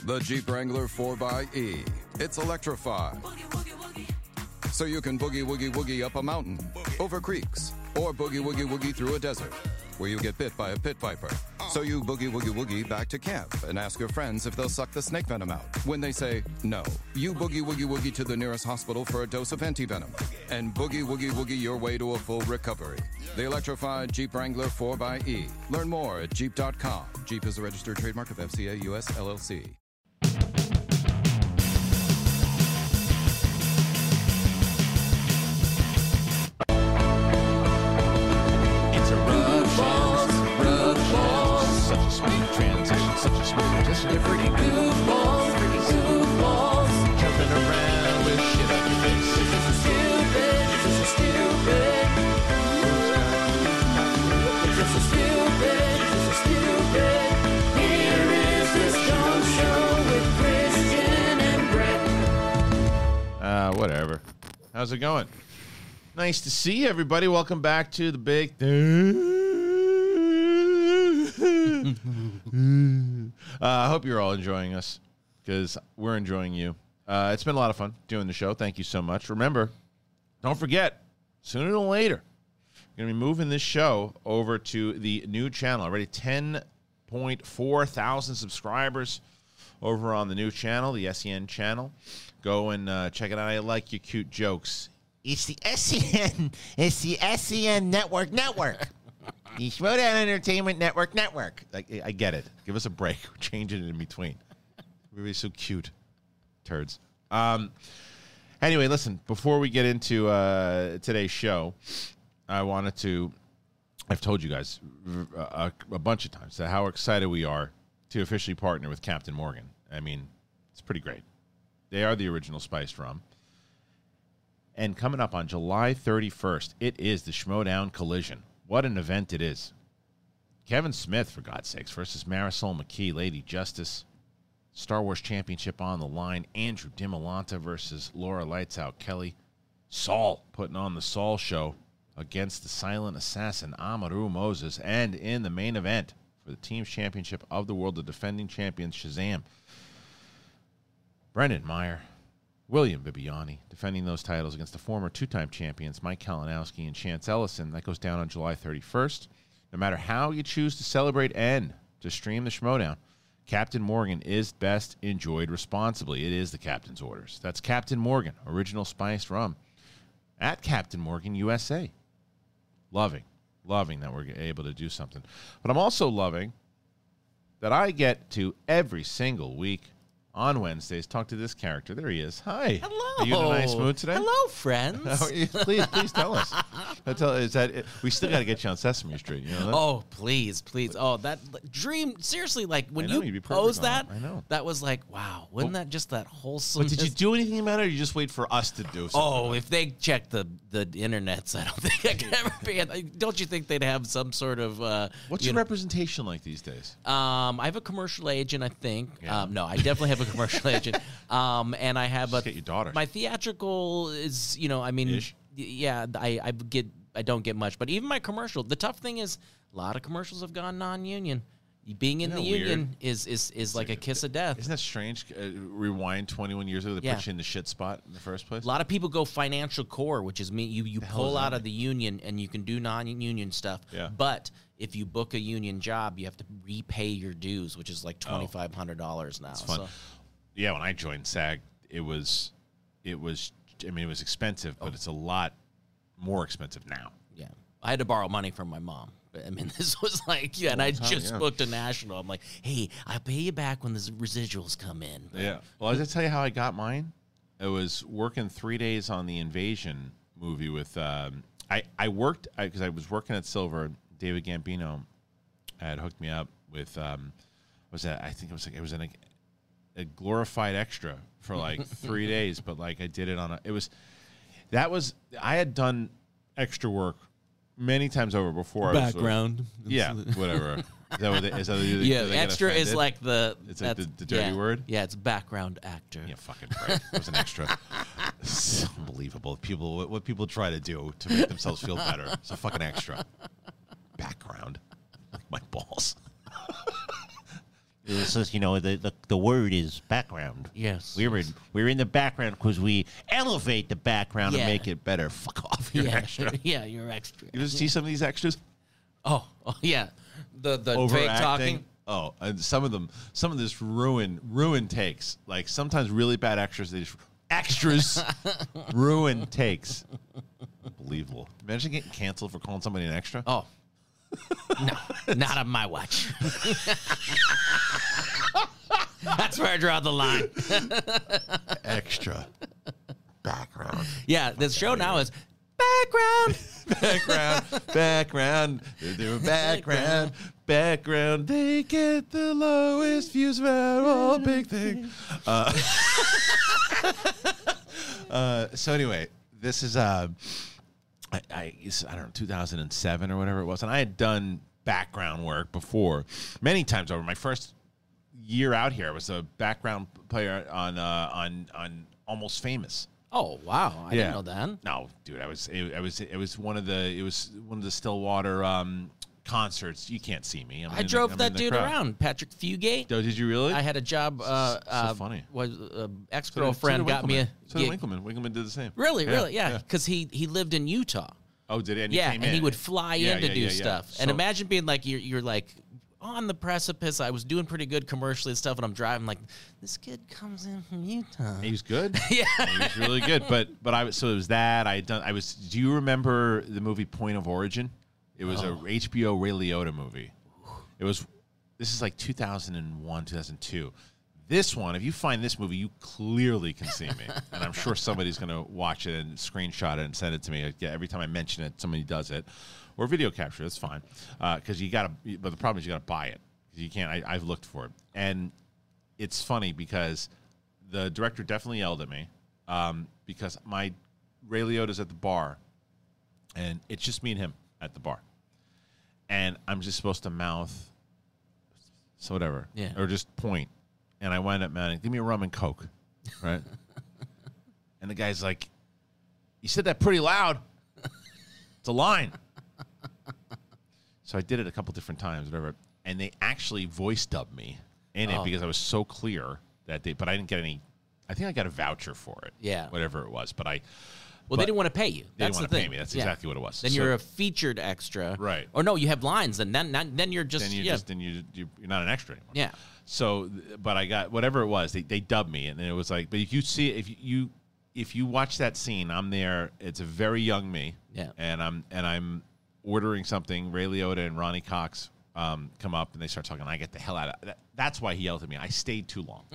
The Jeep Wrangler 4xE. It's electrified. So you can boogie woogie woogie up a mountain, over creeks, or boogie woogie woogie through a desert where you get bit by a pit viper. So you boogie woogie woogie back to camp and ask your friends if they'll suck the snake venom out. When they say no, you boogie woogie woogie to the nearest hospital for a dose of anti-venom and boogie woogie woogie your way to a full recovery. The electrified Jeep Wrangler 4xE. Learn more at Jeep.com. Jeep is a registered trademark of FCA US LLC. Pretty goofballs, jumping around with shit on your face. This is stupid, this is stupid. This is stupid, this is stupid. Here is this Jones Show with Kristen and Brett. Whatever. How's it going? Nice to see everybody. Welcome back to the big I hope you're all enjoying us because we're enjoying you. It's been a lot of fun doing the show. Thank you so much. Remember, don't forget, sooner than later, we're going to be moving this show over to the new channel. Already 10.4 thousand subscribers over on the new channel, the SEN channel. Go and check it out. I like your cute jokes. It's the SEN. It's the SEN Network. The Schmodown Entertainment Network. I get it. Give us a break. We're changing it in between. Everybody's so cute. Turds. Anyway, listen, before we get into today's show, I've told you guys a bunch of times how excited we are to officially partner with Captain Morgan. I mean, it's pretty great. They are the original spiced rum. And coming up on July 31st, it is the Schmodown Collision. What an event it is. Kevin Smith, for God's sakes, versus Marisol McKee, Lady Justice. Star Wars Championship on the line. Andrew DiMolanta versus Laura Lights Out Kelly. Saul putting on the Saul show against the silent assassin Amaru Moses. And in the main event for the Team's Championship of the World, the defending champions Shazam, Brendan Meyer, William Bibiani, defending those titles against the former two-time champions Mike Kalinowski and Chance Ellison. That goes down on July 31st. No matter how you choose to celebrate and to stream the Schmodown, Captain Morgan is best enjoyed responsibly. It is the captain's orders. That's Captain Morgan, original spiced rum, at Captain Morgan USA. Loving that we're able to do something. But I'm also loving that I get to every single week on Wednesdays talk to this character. There he is. Hi. Hello. Are you in a nice mood today? Hello, friends. How are you? Please tell us. We still got to get you on Sesame Street. You know that? Oh, please. Oh, that dream. Seriously, like when you'd you be perfect posed on that, it. I know. that was like, wow. Wasn't that just that wholesome? But did you do anything about it, or you just wait for us to do something? Oh, if they check the internets, I don't think I could ever be. Don't you think they'd have some sort of? What's your representation like these days? I have a commercial agent, I think. Yeah. No, I definitely have a commercial agent. And I have Just get your daughter. My theatrical is, I mean, Ish. yeah, I don't get much, but even my commercial. The tough thing is, a lot of commercials have gone non-union. Being in the union is like a kiss of death. Isn't that strange? Rewind 21 years ago, they put you in the shit spot in the first place. A lot of people go financial core, which is you pull out of the union and you can do non-union stuff. Yeah. But if you book a union job, you have to repay your dues, which is like $2,500 now. It's fun. So. Yeah, when I joined SAG, it was expensive, but it's a lot more expensive now. Yeah. I had to borrow money from my mom. I mean, this was like, and I just booked a national. I'm like, hey, I'll pay you back when the residuals come in. But, yeah. Well, did I tell you how I got mine? It was working 3 days on the Invasion movie with, I worked, because I was working at Silver. David Gambino had hooked me up with, I think it was a glorified extra for like 3 days, but like I did it on I had done extra work many times over before. Background. Yeah, whatever. Is that extra is like it's like the dirty word? Yeah, it's background actor. Yeah, fucking right. It was an extra. It's unbelievable. What people try to do to make themselves feel better. It's a fucking extra. Background. My balls. Since the word is background. Yes. We're in the background because we elevate the background Yeah. to make it better. Fuck off, you're Yeah, extra. yeah, you're extra. You ever see some of these extras? Oh, yeah. The fake Overacting. talking. Oh, and some of this ruin takes. Like sometimes really bad extras ruin takes. Unbelievable. Imagine getting canceled for calling somebody an extra. Oh. No, not on my watch. That's where I draw the line. Extra. Background. Yeah, this show now is background. They're doing background. They get the lowest views about all big thing. So anyway, this is I don't know, 2007 or whatever it was, and I had done background work before many times over. My first year out here, I was a background player on Almost Famous. Oh wow, I didn't know that. No, dude, it was one of the Stillwater concerts. You can't see me. I drove that dude around, Patrick Fugate. Oh, did you really? I had a job. So funny. Was ex-girlfriend got me a So did gig. Winkleman. Winkleman did the same. Really, Yeah, really, yeah. yeah. Because he lived in Utah. Oh, did he? And Yeah, came and in. he would fly Yeah, in to yeah, do yeah, stuff. yeah. And So- imagine being like you're like on the precipice. I was doing pretty good commercially and stuff, and I'm driving like this kid comes in from Utah. He was good. Yeah. He was really good. But so it was that do you remember the movie Point of Origin? It was a HBO Ray Liotta movie. This is like 2001, 2002. This one, if you find this movie, you clearly can see me. And I'm sure somebody's going to watch it and screenshot it and send it to me. Yeah, every time I mention it, somebody does it. Or video capture, that's fine. Because but the problem is you got to buy it. You can't, I've looked for it. And it's funny because the director definitely yelled at me because my Ray Liotta's at the bar, and it's just me and him at the bar. And I'm just supposed to mouth, so whatever, Yeah. or just point. And I wind up, man, give me a rum and Coke, right? And the guy's like, you said that pretty loud. It's a line. So I did it a couple different times, whatever. And they actually voice dubbed me in it because I was so clear but I didn't get any, I think I got a voucher for it. Yeah. Whatever it was. But They didn't want to pay you. They That's didn't want the to thing. pay me. That's Yeah. exactly what it was. Then So- you're a featured extra, Right. Or no, you have lines, and then you're just you're not an extra anymore. yeah. So, but I got whatever it was. They dubbed me, and then it was like. But if you see, if you watch that scene, I'm there. It's a very young me. Yeah. And I'm ordering something. Ray Liotta and Ronnie Cox come up, and they start talking. I get the hell out of that. That's why he yelled at me. I stayed too long.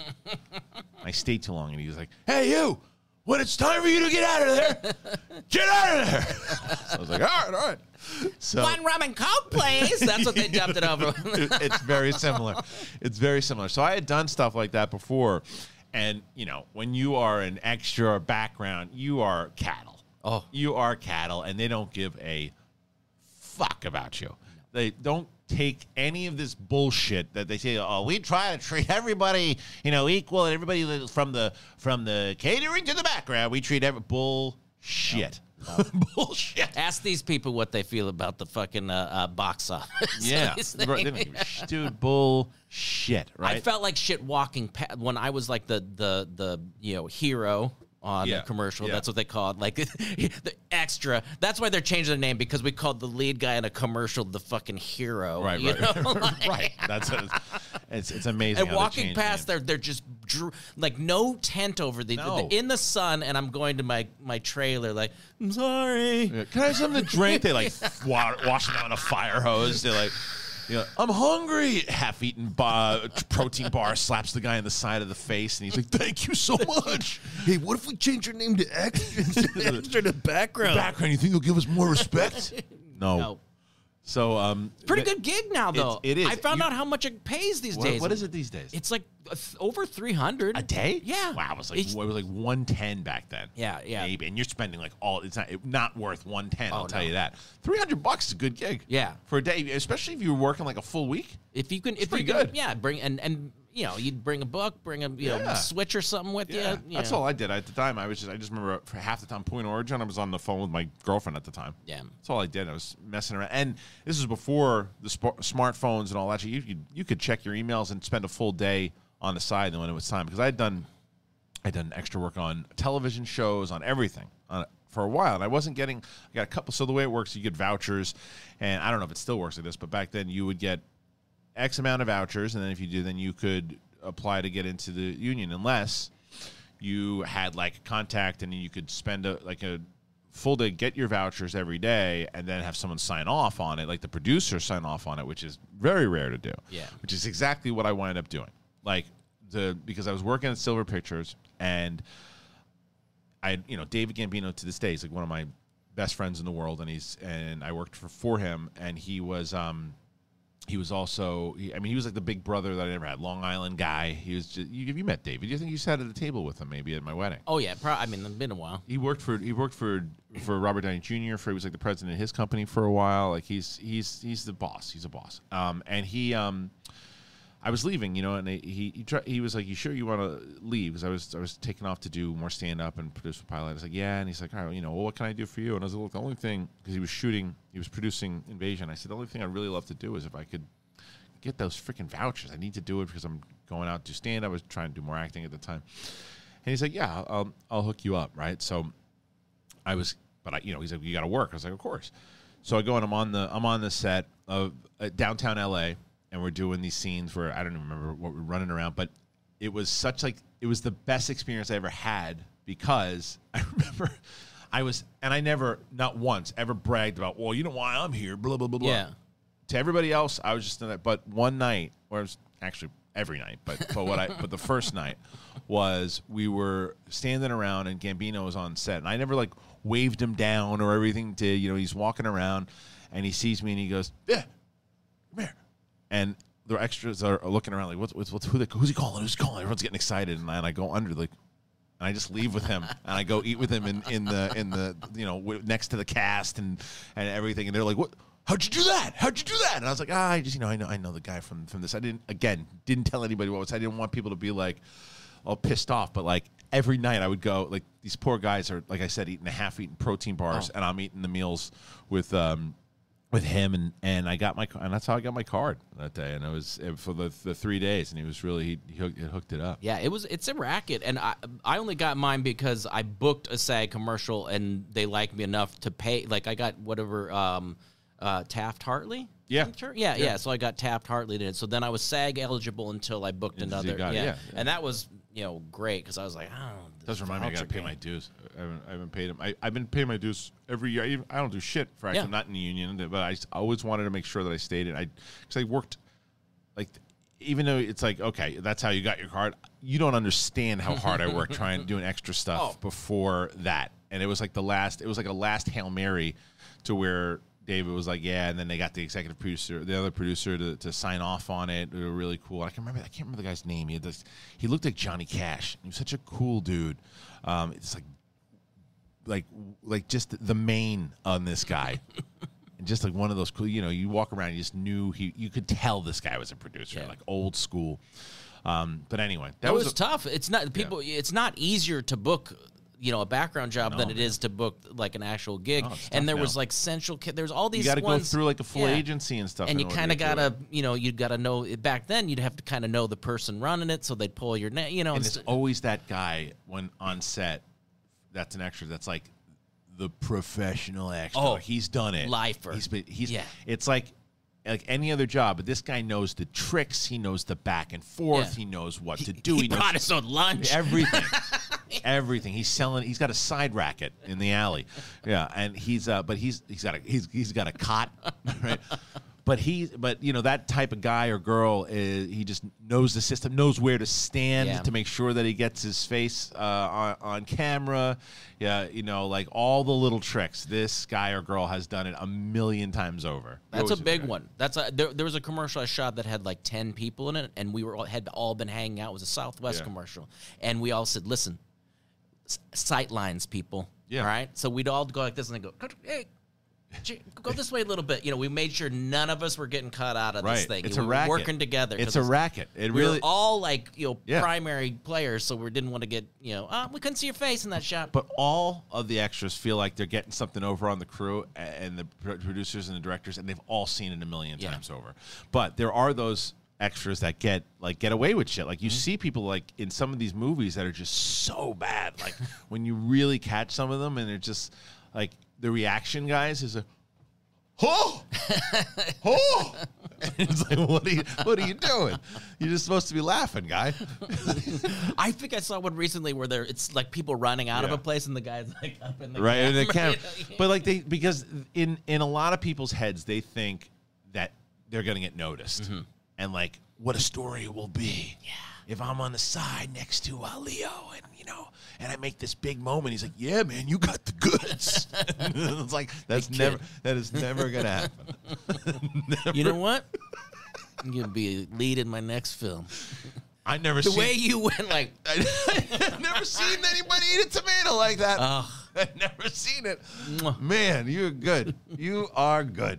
And he was like, "Hey, you! When it's time for you to get out of there, get out of there!" So I was like, "All right." So One rum and Coke, please. That's what they dubbed it over. it's very similar. It's very similar. So I had done stuff like that before, and when you are an extra background, you are cattle. Oh. You are cattle, and they don't give a fuck about you. They don't take any of this bullshit that they say. Oh, we try to treat everybody, equal, and everybody from the catering to the background. We treat every bullshit. Bullshit. Ask these people what they feel about the fucking box office. Yeah, These Bro, they things. don't give a dude, bullshit. Right? I felt like shit walking when I was like the hero on Yeah, the commercial. yeah. That's what they called, like the extra. That's why they're changing the name, because we called the lead guy in a commercial the fucking hero. Right, you right, know? right. That's it's amazing. And how they walking change past, names. they're just like no tent over No. in the sun, and I'm going to my trailer like, I'm sorry. Yeah, can I have something to drink? They like washing down a fire hose. They're like, I'm hungry. Half-eaten protein bar slaps the guy in the side of the face, and he's like, "Thank you so much." Hey, what if we change your name to X extra to background? Background, you think you'll give us more respect? No. No. So, Pretty good gig now, though. it is. I found out how much it pays these days. What is it these days? It's like over 300 a day? Yeah. Wow, it was like 110 back then. Yeah, yeah. Maybe, and you're spending like it's not worth 110. I'll tell no. you that. $300 is a good gig. Yeah. For a day, especially if you were working like a full week. If you can, pretty good. Yeah, bring and you'd bring a book, bring a Switch or something with Yeah, you. that's all I did at the time. I just remember for half the time Point Origin, I was on the phone with my girlfriend at the time. Yeah. That's all I did. I was messing around, and this was before the smartphones and all that. You could check your emails and spend a full day on the side when it was time, because I'd done extra work on television shows, on everything for a while, and I got a couple. So the way it works, you get vouchers, and I don't know if it still works like this, but back then you would get X amount of vouchers, and then if you do, then you could apply to get into the union, unless you had like a contact and you could spend a full day, get your vouchers every day, and then have someone sign off on it, like the producer sign off on it, which is very rare to do. Yeah. Which is exactly what I wound up doing. Because I was working at Silver Pictures, and David Gambino to this day is like one of my best friends in the world, and I worked for him, and he was also he was like the big brother that I never had, Long Island guy. He was just, you met David. You think you sat at the table with him maybe at my wedding? Oh yeah, it's been a while. He worked for Robert Downey Jr. He was like the president of his company for a while. Like he's the boss. He's a boss. And I was leaving, and he was like, "You sure you want to leave?" Because I was taking off to do more stand up and produce a pilot. I was like, "Yeah," and he's like, "All right, well, what can I do for you?" And I was like, "Look, the only thing," because he was producing Invasion. I said, "The only thing I'd really love to do is if I could get those freaking vouchers. I need to do it because I'm going out to stand up. I was trying to do more acting at the time." And he's like, "Yeah, I'll hook you up, right?" So he's like, "You got to work." I was like, "Of course." So I go and I'm on the set of downtown LA. And we're doing these scenes where I don't even remember what we're running around, but it was it was the best experience I ever had, because I remember I never, not once, ever bragged about, well, you know why I'm here, blah, blah, blah, blah. Yeah. To everybody else, I was just in that. But one night, or it was actually every night, but the first night was we were standing around and Gambino was on set. And I never waved him down or everything. He's walking around and he sees me and he goes, "Yeah, come here." And the extras are looking around like, who's he calling? Who's calling? Everyone's getting excited, and I go under and I just leave with him, and I go eat with him in the next to the cast and everything, and they're like, "What? How'd you do that? How'd you do that?" And I was like, I just I know the guy from this. I didn't tell anybody what it was. I didn't want people to be all pissed off, but every night I would go, these poor guys are, like I said, eating half-eaten protein bars, and I'm eating the meals with him, and I got and that's how I got my card that day, and it was for the 3 days, and he was really he hooked it up. Yeah, it's a racket, and I only got mine because I booked a SAG commercial, and they liked me enough to pay. I got whatever Taft Hartley. Yeah. Yeah. So I got Taft Hartley in it. So then I was SAG eligible until I booked another. Yeah. And that was great, because I was like, I don't know. Does remind me I got to pay my dues. I haven't paid them. I've been paying my dues every year. I don't do shit for actually. I'm not in the union, but I always wanted to make sure that I stayed in. Because I worked, even though it's okay, that's how you got your card. You don't understand how hard I worked doing extra stuff before that. And it was like a last Hail Mary to where David was like, yeah, and then they got the executive producer, the other producer, to sign off on it. They were really cool. I can't remember the guy's name. He looked like Johnny Cash. He was such a cool dude. It's like just the mane on this guy. And just one of those cool, you walk around, you just knew you could tell this guy was a producer, old school. But anyway, that was tough. It's not people. Yeah. It's not easier to book a background job than it is to book an actual gig. And there was central. There's all these. You got to go through a full yeah. agency and stuff. And you kind of gotta, you'd gotta know. Back then, you'd have to kind of know the person running it, so they'd pull your name. And there's always that guy when on set. That's an extra. That's the professional extra. Oh, he's done it. Lifer. It's like any other job, but this guy knows the tricks. He knows the back and forth. Yeah. He knows what to do. He brought us on lunch. Everything. Everything. He's selling. He's got a side racket in the alley. Yeah, and he's got a cot, right? But that type of guy or girl he just knows the system, knows where to stand to make sure that he gets his face on camera. Yeah, all the little tricks. This guy or girl has done it 1,000,000 times over. That's a big one. There was a commercial I shot that had 10 people in it, and we had all been hanging out. It was a Southwest commercial, and we all said, "Listen, sight lines, people." Yeah. All right. So we'd all go like this, and they go, "Hey." Go this way a little bit. We made sure none of us were getting cut out of this Right. thing. It's We a were racket. working together. It's 'cause a racket. It we really. were all like, Yeah. primary players, so we didn't want to get, we couldn't see your face in that shot. But all of the extras feel like they're getting something over on the crew and the producers and the directors, and they've all seen it a million times over. But there are those extras that get away with shit. Like you see people like in some of these movies that are just so bad. Like when you really catch some of them, and they're just like the reaction guys is a. Oh! Oh! It's like, what are you doing? You're just supposed to be laughing, guy. I think I saw one recently where it's like people running out of Yeah. a place and the guy's like up in the Right, and the camera. camera. But like because in a lot of people's heads, they think that they're gonna get noticed, and like what a story it will be. Yeah. If I'm on the side next to Leo, and I make this big moment, he's like, "Yeah, man, you got the goods." It's like that is never gonna happen. You know what? I'm gonna be a lead in my next film. I never The seen. way you went, like, I've never seen anybody eat a tomato like that. I've never seen it. Mwah. Man, you're good. You are good.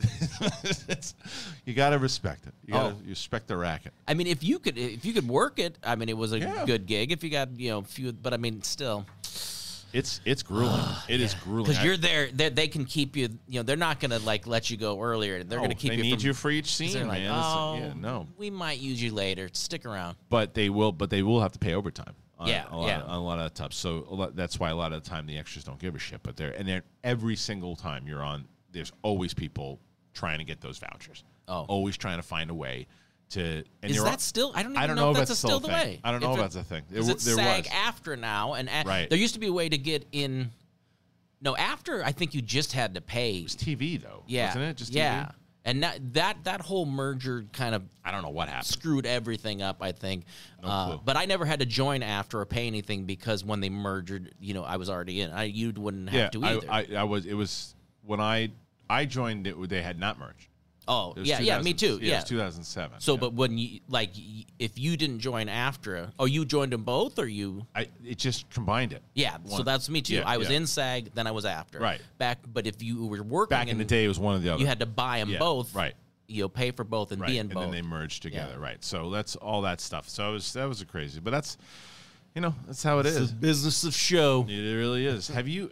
You gotta respect it. You gotta respect the racket. I mean, if you could work it, I mean, it was a Yeah. good gig. If you got few, but I mean, still, It's grueling. It is grueling. because you're there, they can keep you. They're not gonna like let you go earlier. They're gonna keep they you. need from, you for each 'cause scene, they're like, man. oh, Yeah, no. we might use you later. Stick around. But they will have to pay overtime. On Yeah, a lot of the time. So that's why a lot of the time the extras don't give a shit. But they're every single time you're on, there's always people trying to get those vouchers. Oh. Always trying to find a way to. And Is you're that still? I don't even I don't know if if that's still still a the thing. way. I don't know If if that's a thing. Because it's There SAG was. after now, and Right. there used to be a way to get in. No, after I think you just had to pay. It's TV though, Yeah, wasn't it? Just TV? yeah, and that whole merger kind of I don't know what happened. screwed everything up, I think. clue. But I never had to join after or pay anything because when they merged, I was already in. You wouldn't have to either. I was. It was when I joined it. They had not merged. oh, It was yeah, 2000 me too. It Yeah. was 2007. So, yeah. but when you if you didn't join after, you joined them both, or you? It just combined it. Yeah, so One. that's me too. Yeah, I was yeah. in SAG, then I was after. Right. But if you were working Back in the day, it was one or the other. you had to buy them Yeah, both. right. Pay for both and Right, be in and both. then they merged together, Yeah. right? So that's all that stuff. So that was a crazy, but that's that's how it It's is. the business of show. It really is. Have you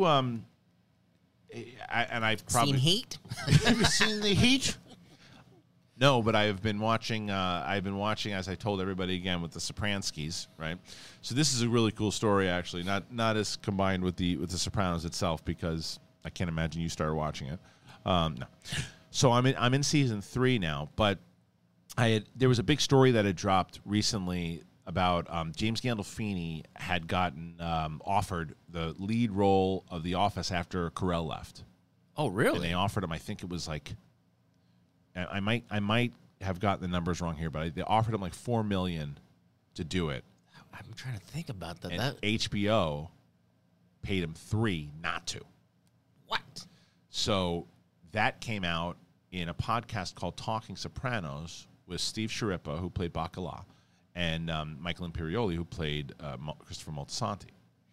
I've probably Seen Heat? have you seen the Heat? No, but I've been watching. As I told everybody again, with the Sopransky's, right? So this is a really cool story, actually. Not as combined with the Sopranos itself, because I can't imagine you started watching it. No. So I'm in season 3 now, but there was a big story that had dropped recently about James Gandolfini had gotten offered the lead role of The Office after Carell left. Oh, And really? they offered him, I think it was like, I might have gotten the numbers wrong here, but they offered him like $4 million to do it, I'm trying to think about that. and HBO paid him $3 million not to. What? So that came out in a podcast called Talking Sopranos with Steve Sciarippa, who played Bacala, and Michael Imperioli, who played Christopher Moltisanti.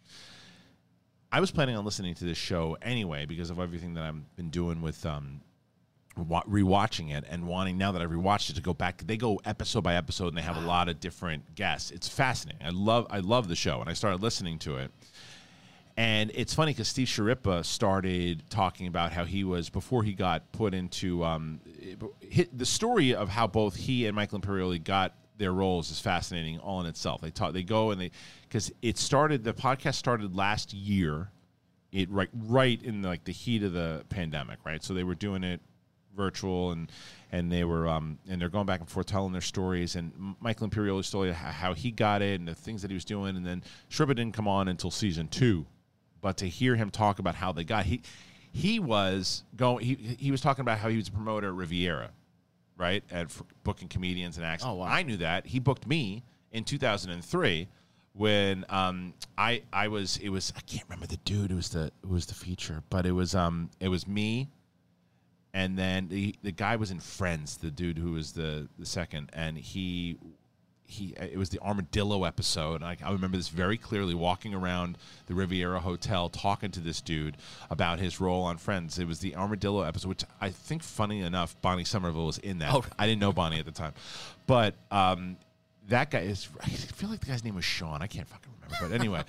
I was planning on listening to this show anyway because of everything that I've been doing with rewatching it and wanting, now that I've rewatched it, to go back. They go episode by episode, and they have a lot of different guests. It's fascinating. I love the show, and I started listening to it. And it's funny because Steve Sciarippa started talking about how he was, before he got put into the story of how both he and Michael Imperioli got their roles is fascinating all in itself. The podcast started last year, right in like the heat of the pandemic, right? So they were doing it virtual, and they were and they're going back and forth telling their stories, and Michael Imperioli's story, how he got it and the things that he was doing, and then Sciarippa didn't come on until season 2. But to hear him talk about how they got, he was talking about how he was a promoter at Riviera, right, for booking comedians and acts. Oh, wow. I knew that. He booked me in 2003 when I can't remember the dude who was the feature, but it was me, and then the guy was in Friends, the dude who was the second, and he it was the Armadillo episode. And I remember this very clearly, walking around the Riviera Hotel talking to this dude about his role on Friends. It was the Armadillo episode, which I think, funny enough, Bonnie Somerville was in that. Oh. I didn't know Bonnie at the time. But that guy is, I feel like the guy's name was Sean. I can't fucking remember. But anyway,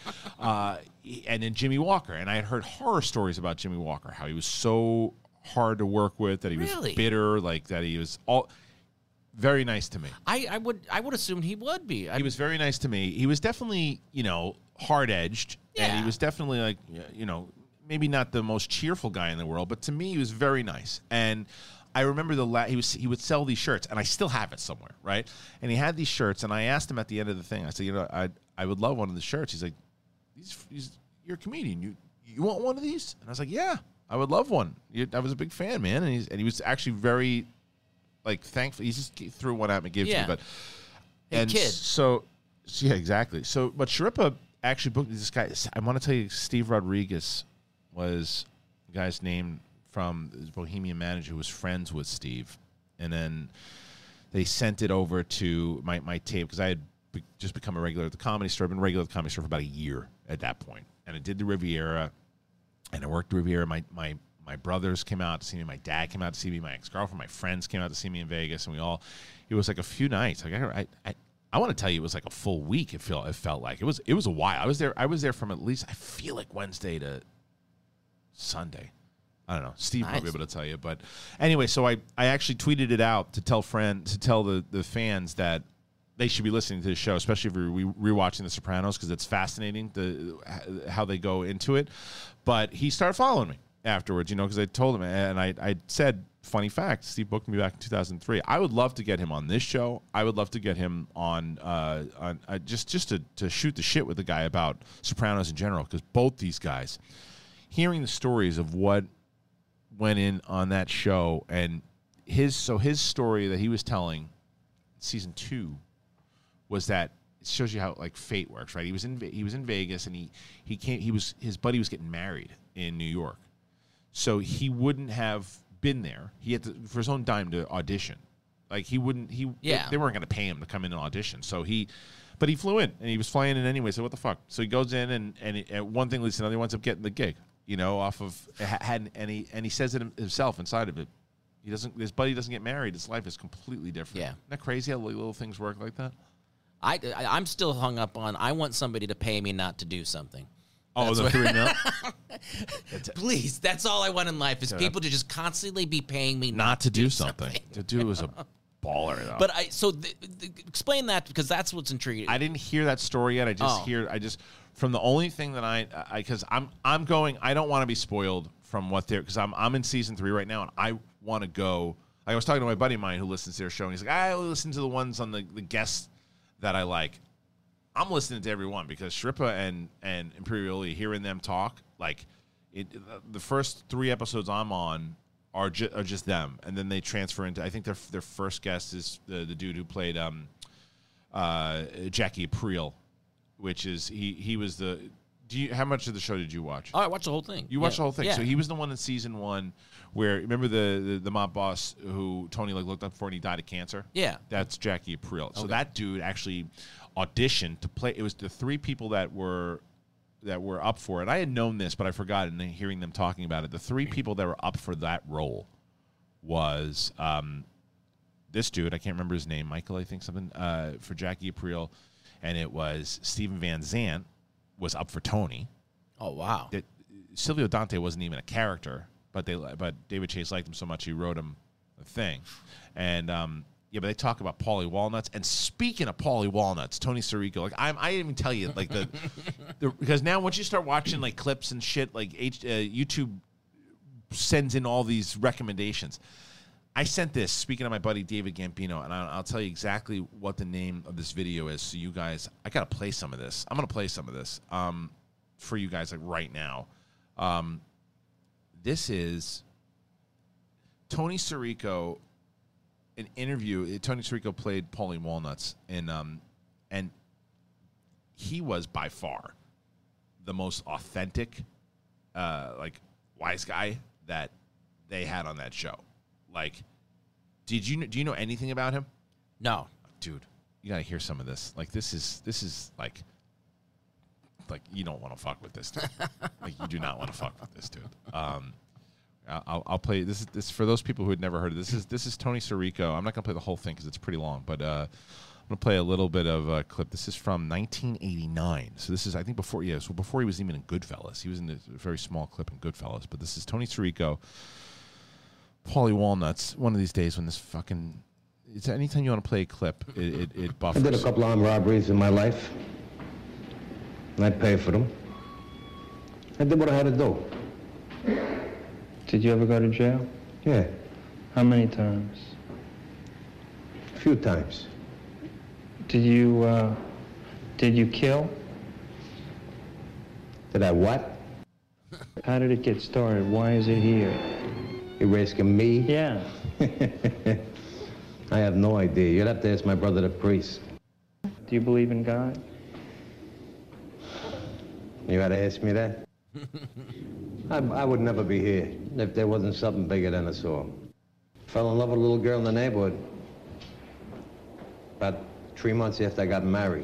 and then Jimmy Walker. And I had heard horror stories about Jimmy Walker, how he was so hard to work with, that he was Really? bitter, like that he was all very nice to me. I would assume he would be. He was very nice to me. He was definitely, hard-edged. And Yeah. he was definitely like, maybe not the most cheerful guy in the world, but to me, he was very nice. And I remember he would sell these shirts, and I still have it somewhere, right? And he had these shirts, and I asked him at the end of the thing, I said, I would love one of the shirts. He's like, you're a comedian. You want one of these? And I was like, yeah, I would love one. I was a big fan, man. And he was actually very, like, thankful. He just threw one at me, gave it to me. But, Hey, and kid. So, yeah, exactly. So, but Sharippa actually booked this guy. I want to tell you, Steve Rodriguez was the guy's name from his Bohemian Manager, who was friends with Steve. And then they sent it over to my tape, because I had just become a regular at the Comedy Store. I've been a regular at the Comedy Store for about a year at that point. And I did the Riviera, and I worked the Riviera. My brothers came out to see me. My dad came out to see me. My ex-girlfriend, my friends came out to see me in Vegas, and it was like a few nights. Like I want to tell you, it was like a full week. It felt like it was a while. I was there from at least, I feel like, Wednesday to Sunday. I don't know. Steve might be able to tell you, but anyway, so I actually tweeted it out to tell the fans that they should be listening to the show, especially if you're rewatching The Sopranos, because it's fascinating how they go into it. But he started following me afterwards, because I told him, and I said, funny fact, Steve booked me back in 2003. I would love to get him on this show. I would love to get him on just to shoot the shit with the guy about Sopranos in general, because both these guys, hearing the stories of what went in on that show, and his story that he was telling season 2 was that it shows you how, like, fate works, right? He was in Vegas, and his buddy was getting married in New York. So he wouldn't have been there. He had to, for his own dime, to audition. Like, they weren't going to pay him to come in and audition. But he flew in, and he was flying in anyway. So what the fuck? So he goes in, and one thing leads to another. He winds up getting the gig, off of, and he says it himself inside of it. His buddy doesn't get married. His life is completely different. Yeah. Isn't that crazy how little things work like that? I'm still hung up on, I want somebody to pay me not to do something. Oh, the $3 million? Please, that's all I want in life, is people to just constantly be paying me Not to do something. The dude was a baller, though. But explain that, because that's what's intriguing. I didn't hear that story yet. From the only thing that because I'm going, I don't want to be spoiled from what they're, because I'm in season 3 right now, and I want to go. Like, I was talking to my buddy of mine who listens to their show, and he's like, I only listen to the ones on the guests that I like. I'm listening to every one, because Sharippa and Imperioli, hearing them talk, like, the first 3 episodes I'm on are just them, and then they transfer into, I think their first guest is the dude who played Jackie Aprile, which is he was the. How much of the show did you watch? Oh, I watched the whole thing. You watched the whole thing. Yeah. So he was the one in season 1 where, remember the mob boss who Tony looked up for, and he died of cancer? Yeah. That's Jackie Aprile. So Okay. that dude actually auditioned to play. It was the 3 people that were up for it. I had known this, but I forgot, and then hearing them talking about it. The 3 people that were up for that role was this dude, I can't remember his name, Michael, I think, something, for Jackie Aprile, and it was Steven Van Zandt was up for Tony. Oh, wow. Silvio Dante wasn't even a character, but David Chase liked him so much he wrote him a thing. And but they talk about Paulie Walnuts. And speaking of Paulie Walnuts, Tony Sirico, like, I didn't even tell you, like, because now once you start watching, like, clips and shit, like, YouTube sends in all these recommendations. I sent this, speaking of my buddy David Gambino, and I'll tell you exactly what the name of this video is. So you guys, I got to play some of this. I'm going to play some of this for you guys, like, right now. This is Tony Sirico, an interview. Tony Sirico played Paulie Walnuts, and he was by far the most authentic, like, wise guy that they had on that show. Like, do you know anything about him? No. Dude, You gotta hear some of this. Like this is like you don't want to fuck with this dude. Like you do not want to fuck with this dude. I'll play this for those people who had never heard of this. This is Tony Sirico. I'm not gonna play the whole thing because it's pretty long, but I'm gonna play a little bit of a clip. This is from 1989. So this is I think before he was even in Goodfellas. He was in a very small clip in Goodfellas. But this is Tony Sirico, Paulie Walnuts. One of these days when this fucking it's anytime you want to play a clip, it buffers. I did a couple armed robberies in my life, and I paid for them. I did what I had to do. Did you ever go to jail? Yeah, How many times? a few times. Did you kill? Did I what? How did it get started? Why is it here? You asking me? Yeah. I have no idea. You'd have to ask my brother, the priest. Do you believe in God? You had to ask me that? I would never be here if there wasn't something bigger than us all. Fell in love with a little girl in the neighborhood. About 3 months after I got married.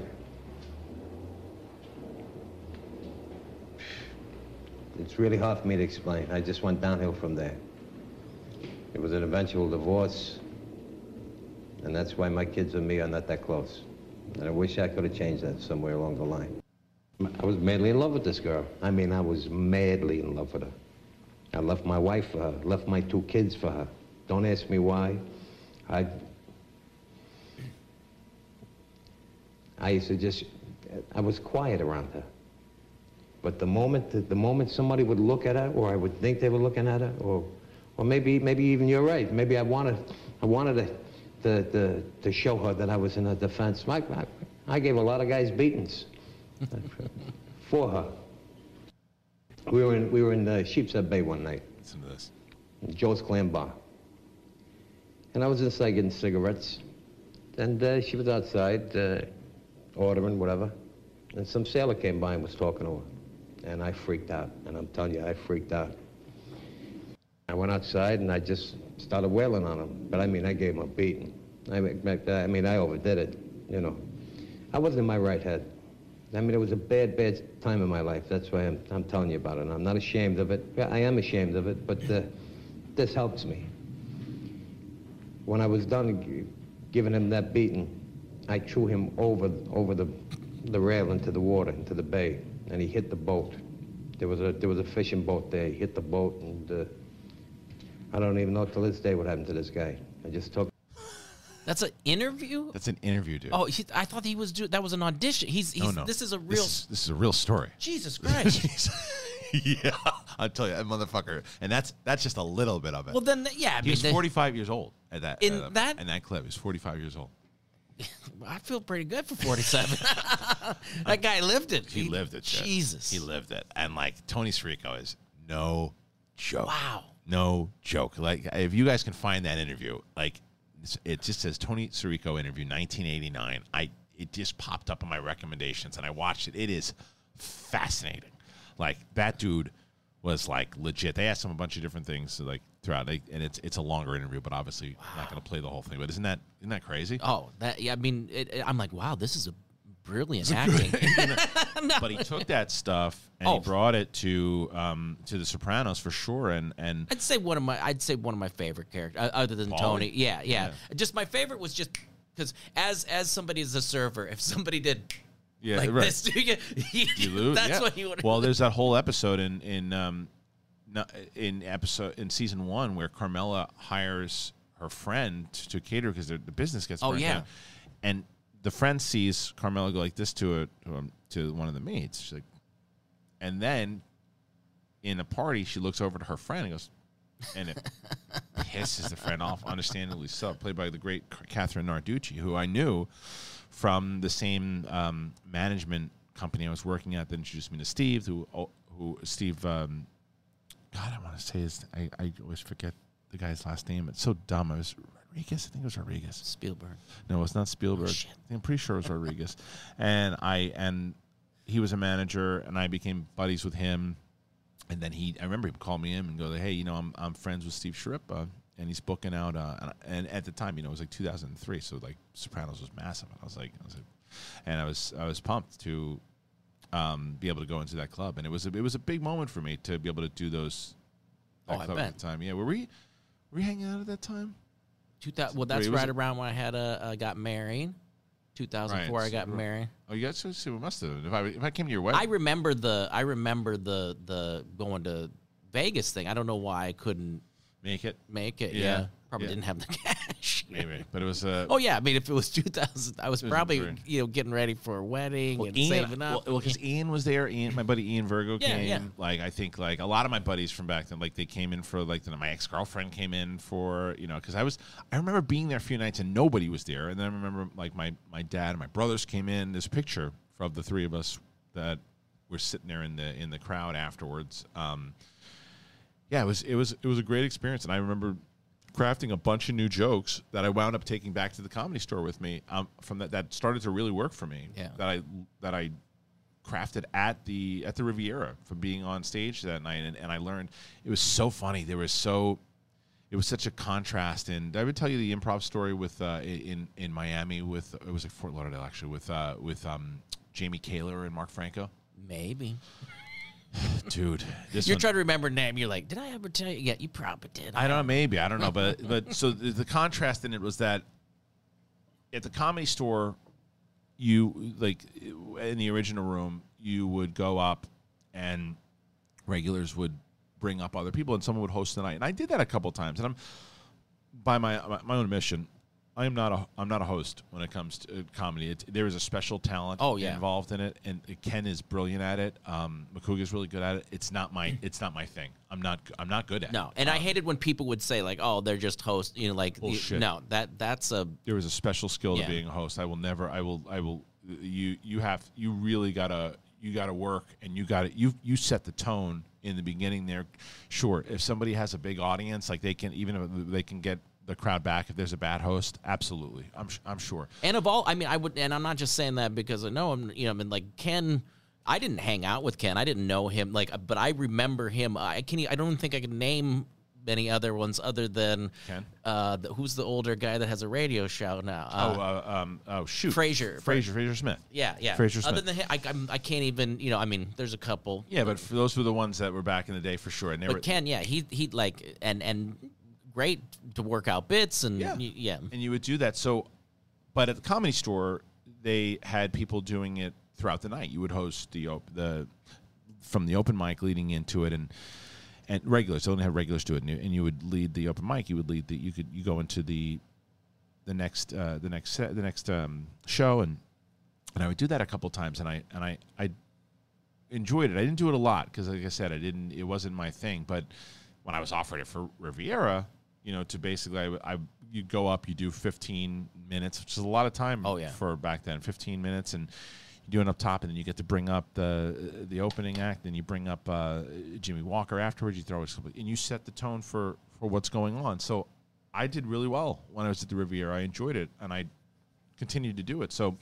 It's really hard for me to explain. I just went downhill from there. It was an eventual divorce, and that's why my kids and me are not that close. And I wish I could have changed that somewhere along the line. I was madly in love with this girl. I mean, I was madly in love with her. I left my wife for her, left my 2 kids for her. Don't ask me why. I used to just, I was quiet around her. But the moment somebody would look at her, or I would think they were looking at her, or maybe even you're right. Maybe I wanted to show her that I was in her defense. I gave a lot of guys beatings for her. We were in Sheepshead Bay one night. Listen to this. In Joe's Clam Bar. And I was inside getting cigarettes. And she was outside ordering whatever. And some sailor came by and was talking to her. And I freaked out. And I'm telling you, I freaked out. I went outside and I just started wailing on him. But I mean, I gave him a beating. I mean, I overdid it, you know. I wasn't in my right head. I mean, it was a bad, bad time in my life. That's why I'm telling you about it. And I'm not ashamed of it. I am ashamed of it, but this helps me. When I was done giving him that beating, I threw him over the rail into the water, into the bay, and he hit the boat. There was a fishing boat there. He hit the boat, and I don't even know till this day what happened to this guy. I just took. That's an interview? That's an interview, dude. Oh, I thought he was that was an audition. No. This is a real. This is a real story. Jesus Christ. Yeah, I'll tell you, that motherfucker. And that's just a little bit of it. Well, then, yeah. He was 45 years old at that. In in that clip, he was 45 years old. I feel pretty good for 47. That guy lived it. He lived it. Shit. Jesus. He lived it. And like Tony Sirico is no joke. Wow. No joke. Like if you guys can find that interview, like it just says Tony Sirico interview 1989. It just popped up in my recommendations and I watched it. It is fascinating. Like that dude was like legit. They asked him a bunch of different things like throughout, and it's a longer interview, but obviously I'm not going to play the whole thing. But isn't that crazy? Oh, I mean, I'm like, wow, this is a brilliant acting. But he took that stuff and he brought it to The Sopranos for sure. And I'd say one of my favorite characters, other than Paulie? Tony. Yeah. Just my favorite was just because as somebody is a server, if somebody did. Yeah, like right. this, You lose. That's yeah. what you would. Well, there's that whole episode in season 1 where Carmela hires her friend to cater because the business gets burned down. And the friend sees Carmela go like this to one of the maids. She's like, and then in a party, she looks over to her friend and goes, and it pisses the friend off, understandably so. Played by the great Catherine Narducci, who I knew from the same management company I was working at that introduced me to Steve, who Steve, God, I want to say his, I always forget the guy's last name. It's so dumb. It was Rodriguez. I think it was Rodriguez. Spielberg. No, it's not Spielberg. Oh, shit. I'm pretty sure it was Rodriguez. And he was a manager, and I became buddies with him. And then I remember he called me in and go, hey, I'm friends with Steve Sharippa. and he's booking out. And at the time, it was like 2003, so like Sopranos was massive. And I was pumped to be able to go into that club, and it was a big moment for me to be able to do those. That I club bet. at the time, yeah. Were we hanging out at that time? 2000. Well, that's right around when I had got married. 2004, Right, I got married. Oh, you guys so we must have. If I came to your wedding, I remember the going to Vegas thing. I don't know why I couldn't make it. Yeah, probably Yeah. didn't have the cash. Maybe, but it was. Oh yeah, I mean, if it was 2000, I was probably great. getting ready for a wedding and Ian, saving up. well, because Ian was there. My buddy Ian Virgo Yeah, came. yeah. Like I think like a lot of my buddies from back then, like they came in for like my ex-girlfriend came in for because I remember being there a few nights and nobody was there, and then I remember like my dad and my brothers came in. There's a picture of the three of us that were sitting there in the crowd afterwards. Yeah, it was a great experience, and I remember crafting a bunch of new jokes that I wound up taking back to the Comedy Store with me. From that started to really work for me. Yeah. That I crafted at the Riviera from being on stage that night, and I learned it was so funny. It was such a contrast. And I would tell you the improv story with in Miami with it was like Fort Lauderdale actually with Jamie Kaler and Mark Franco. Maybe. Dude, You're trying to remember a name. You're like, did I ever tell you? Yeah, you probably did. I don't know, maybe. I don't know. But so the contrast in it was that at the Comedy Store, you, like, in the original room, you would go up and regulars would bring up other people and someone would host the night. And I did that a couple times. And I'm, by my own admission, I'm not a host when it comes to comedy. There is a special talent involved in it, and Ken is brilliant at it. McCougar is really good at it. It's not my thing. I'm not good at it. No, and I hated when people would say like, "Oh, they're just hosts." Bullshit. No, that's a. There is a special skill Yeah. to being a host. I will. You really gotta work, and you set the tone in the beginning there. Sure, if somebody has a big audience, like they can get the crowd back if there's a bad host. Absolutely, I'm sure. And of all, I mean, I would, and I'm not just saying that because I know him. I mean, like Ken, I didn't hang out with Ken. I didn't know him. But I remember him. I don't think I can name many other ones other than Ken. Who's the older guy that has a radio show now? Shoot, Fraser Smith. Yeah. Fraser Smith. Other than him, I can't even. I mean, there's a couple. Yeah, but for those were the ones that were back in the day for sure. And they were Ken, yeah, he like and great to work out bits and yeah. And you would do that. So, but at the Comedy Store, they had people doing it throughout the night. You would host the from the open mic leading into it, and regulars. They only have regulars do it, and you would lead the open mic. You would lead you go into the next show, and I would do that a couple times, and I enjoyed it. I didn't do it a lot because, like I said, it wasn't my thing. But when I was offered it for Riviera, to basically, you go up, you do 15 minutes, which is a lot of time for back then, 15 minutes, and you do it up top, and then you get to bring up the opening act, then you bring up Jimmy Walker afterwards, you throw a couple, and you set the tone for what's going on. So I did really well when I was at the Riviera. I enjoyed it, and I continued to do it. So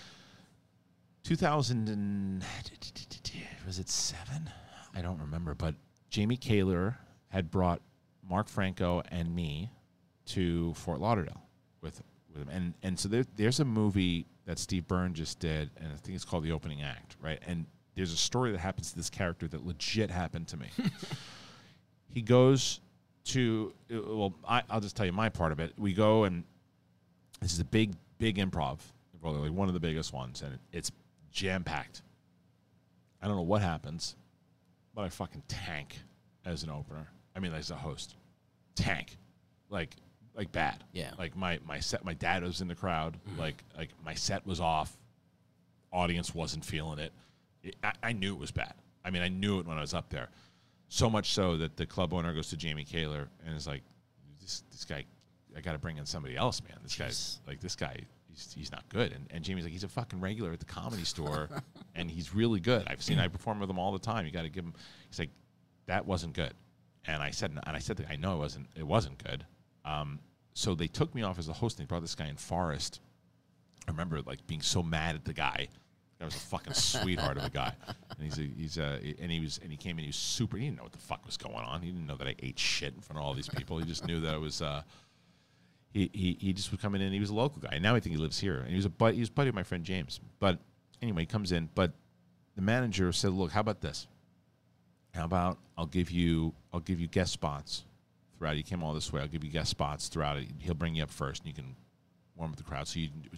2000 was it 7? I don't remember, but Jamie Kaler had brought Mark Franco and me to Fort Lauderdale with him, and so there's a movie that Steve Byrne just did, and I think it's called The Opening Act, right? And there's a story that happens to this character that legit happened to me. He goes to I'll just tell you my part of it. We go, and this is a big improv, probably like one of the biggest ones, and it's jam packed. I don't know what happens, but I fucking tank as an opener. I mean, as a host, tank, like bad. Yeah. Like my set, my dad was in the crowd. Like my set was off. Audience wasn't feeling it. I knew it was bad. I mean, I knew it when I was up there. So much so that the club owner goes to Jamie Kaler and is like, "This guy, I got to bring in somebody else, man. This guy, he's not good." And Jamie's like, "He's a fucking regular at the Comedy Store, and he's really good. I perform with him all the time. You got to give him." He's like, "That wasn't good." And I said, that I know it wasn't good. So they took me off as a host, and they brought this guy in, Forrest. I remember like being so mad at the guy. That was a fucking sweetheart of a guy. And he came in. He was super. He didn't know what the fuck was going on. He didn't know that I ate shit in front of all these people. He just knew that it was. He just was coming in. He was a local guy. And now I think he lives here. And he was a buddy of my friend James. But anyway, he comes in. But the manager said, "Look, how about this? How about I'll give you guest spots throughout. You came all this way. I'll give you guest spots throughout it. He'll bring you up first, and you can warm up the crowd.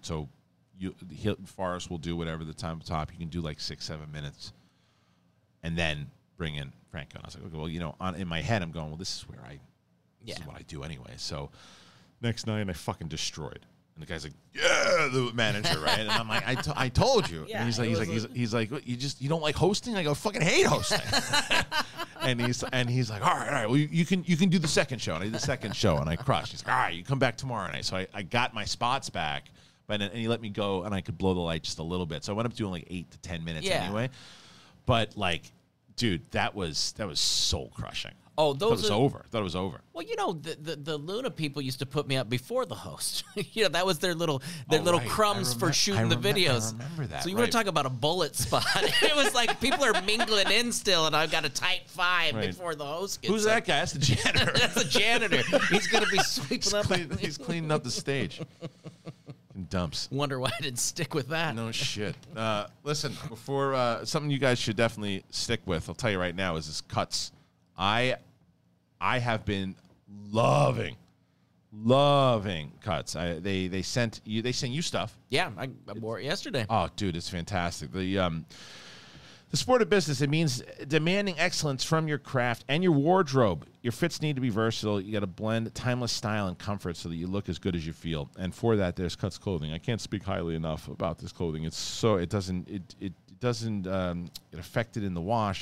Forrest will do whatever the time top. You can do like 6-7 minutes, and then bring in Franco." And I was like, "Okay, well, in my head, I'm going, well, this is where this is what I do anyway." So next night, I fucking destroyed. And the guy's like, "Yeah, the manager, right?" And I'm like, I told you." Yeah, and he's like, "What, you don't like hosting?" I go, "Fucking hate hosting." and he's like, all right, well, you can do the second show. And I did the second show, and I crushed. He's like, "All right, you come back tomorrow night." So I got my spots back, and he let me go, and I could blow the light just a little bit. So I went up doing like 8 to 10 minutes anyway. But like, dude, that was soul crushing. Oh, Thought it was over. Well, the Luna people used to put me up before the host. That was their little crumbs for shooting the videos. I remember that. So you want to talk about a bullet spot? It was like people are mingling in still, and I've got a tight 5 before the host gets Who's that guy? That's the janitor. That's the janitor. He's going to be sweeping up. He's cleaning up the stage. Dumps. Wonder why I didn't stick with that. No shit. Listen, before something you guys should definitely stick with, I'll tell you right now, is this Cuts. I have been loving Cuts. They sent you stuff. Yeah, I wore it yesterday. Oh, dude, it's fantastic. The sport of business, it means demanding excellence from your craft and your wardrobe. Your fits need to be versatile. You got to blend timeless style and comfort so that you look as good as you feel. And for that, there's Cuts clothing. I can't speak highly enough about this clothing. It doesn't get affected in the wash.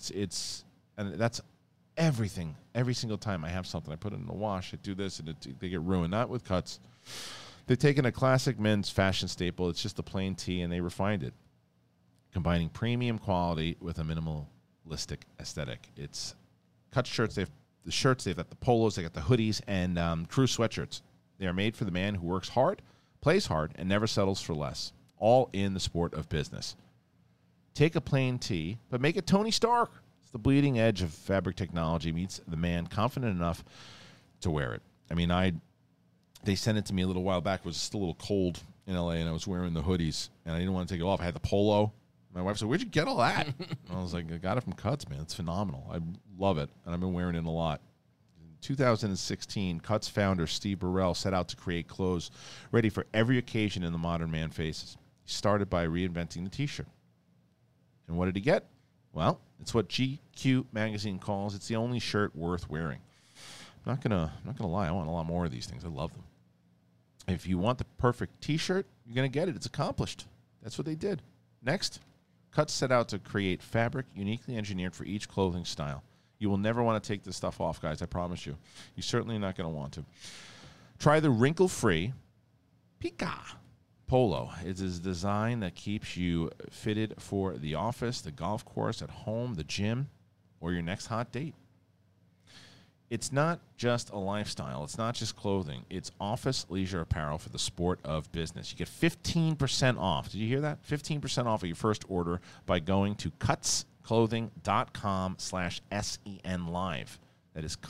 And that's everything. Every single time I have something, I put it in the wash. I do this, and they get ruined. Not with Cuts. They've taken a classic men's fashion staple. It's just a plain tee, and they refined it, combining premium quality with a minimalistic aesthetic. It's Cuts shirts. They've got the polos, they got the hoodies, and crew sweatshirts. They are made for the man who works hard, plays hard, and never settles for less. All in the sport of business. Take a plain tee, but make it Tony Stark. It's the bleeding edge of fabric technology meets the man confident enough to wear it. I mean, they sent it to me a little while back. It was still a little cold in LA, and I was wearing the hoodies, and I didn't want to take it off. I had the polo. My wife said, "Where'd you get all that?" I was like, "I got it from Cuts, man. It's phenomenal. I love it, and I've been wearing it a lot." In 2016, Cuts founder Steve Burrell set out to create clothes ready for every occasion in the modern man faces. He started by reinventing the T-shirt. And what did he get? Well, it's what GQ magazine calls it's the only shirt worth wearing. I'm not gonna lie. I want a lot more of these things. I love them. If you want the perfect T-shirt, you're gonna get it. It's accomplished. That's what they did. Next, Cuts set out to create fabric uniquely engineered for each clothing style. You will never want to take this stuff off, guys. I promise you. You're certainly not going to want to. Try the wrinkle-free Pika Polo. It is a design that keeps you fitted for the office, the golf course, at home, the gym, or your next hot date. It's not just a lifestyle. It's not just clothing. It's office leisure apparel for the sport of business. You get 15% off. Did you hear that? 15% off of your first order by going to cutsclothing.com/SENLive. That is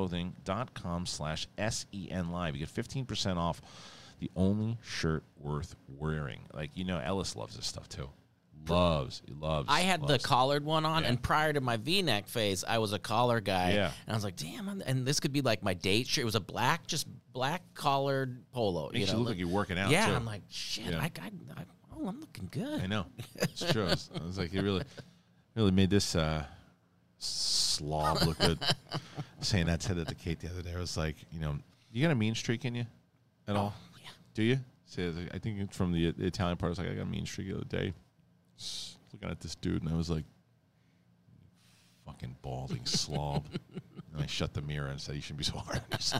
cutsclothing.com/SENLive. You get 15% off the only shirt worth wearing. Like, Ellis loves this stuff too. He loves. I had the collared one on, Yeah. and prior to my V-neck phase, I was a collar guy. Yeah. And I was like, damn, and this could be like my date shirt. It was a black collared polo. Makes you look like you're working out, Yeah, too. I'm like, shit, Yeah. I'm looking good. I know. It's true. I was like, he really made this slob look good. Saying that, said that to Kate the other day. I was like, you got a mean streak in you at all? Yeah. Do you? See, I think it's from the Italian part. I was like, I got a mean streak the other day. Just looking at this dude, and I was like, fucking balding slob. And I shut the mirror and said, you shouldn't be so hard on yourself.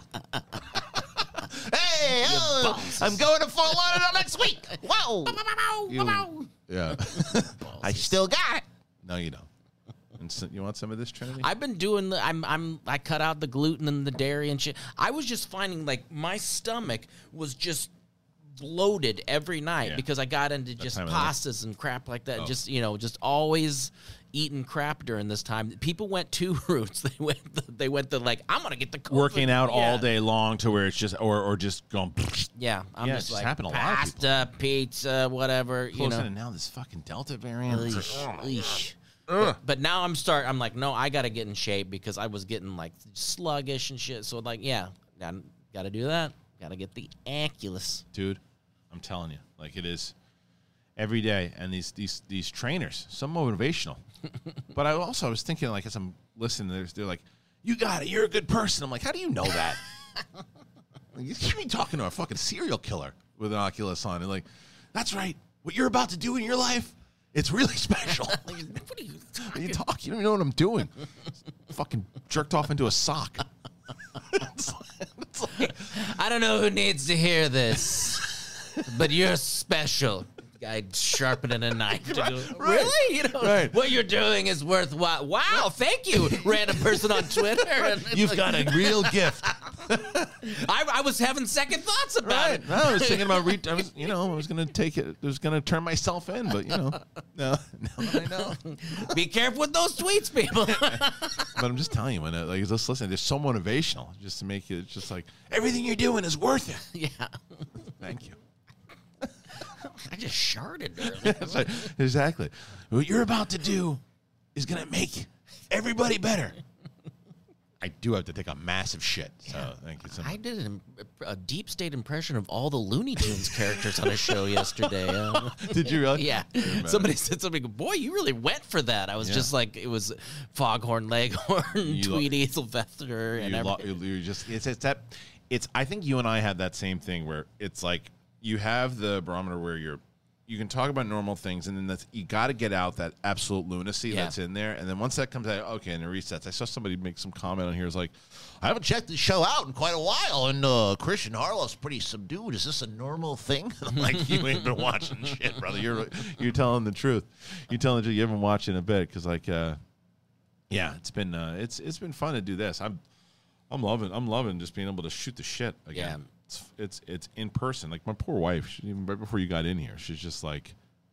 Hey, I'm going to Fort Lauderdale next week. Whoa. Yeah. I still got it. No, you don't. And so, you want some of this, Trinity? I've been doing I cut out the gluten and the dairy and shit. I was just finding like my stomach was just loaded every night Yeah. because I got into just time of the night. pastas and crap like that. Oh. Just just always eating crap during this time. People went two routes. They went the like, I'm gonna get the COVID. Working out all Yeah. day long to where it's just or just going Yeah, I'm Yeah, just it's like happened to a lot of people. pasta, pizza, whatever. close in, and now this fucking Delta variant. Eesh. But now I'm like, no, I got to get in shape because I was getting like sluggish and shit. So like, yeah, got to do that. Got to get the Oculus. Dude, I'm telling you, like it is every day. And these trainers, some motivational. But I was thinking, like, as I'm listening, they're like, you got it. You're a good person. I'm like, how do you know that? Like, you should be talking to a fucking serial killer with an Oculus on. And like, that's right. What you're about to do in your life, it's really special. What are you When you talk, you don't even know what I'm doing. Fucking jerked off into a sock. It's like, I don't know who needs to hear this, but you're special. Guy sharpening a knife. To go, really? You know, Right. what you're doing is worthwhile. Wow, thank you, random person on Twitter. And it's you've like, got a real gift. I was having second thoughts about it. No, I was thinking about I was gonna take it. I was gonna turn myself in, but no, I know. Be careful with those tweets, people. But I'm just telling you, when just listen, it's so motivational, just to make you, it's just like everything you're doing is worth it. Yeah. Thank you. I just sharded earlier. It's like, exactly. What you're about to do is gonna make everybody better. I do have to take a massive shit. So thank you so much. I did a deep state impression of all the Looney Tunes characters on a show yesterday. Did you really? Yeah. Somebody said something, boy, you really went for that. I was just like, it was Foghorn, Leghorn, Tweety, Sylvester, and everything. You just it's I think you and I had that same thing where it's like you have the barometer where you can talk about normal things, and then you got to get out that absolute lunacy that's in there. And then once that comes out, okay, and it resets. I saw somebody make some comment on here. It's like, I haven't checked the show out in quite a while, and Christian Harlow's pretty subdued. Is this a normal thing? I'm like, you ain't been watching shit, brother. You're telling the truth. You're telling the truth. You haven't watched in a bit because, like, yeah, it's been fun to do this. I'm loving just being able to shoot the shit again. Yeah. It's in person. Like my poor wife, even right before you got in here, she's just like,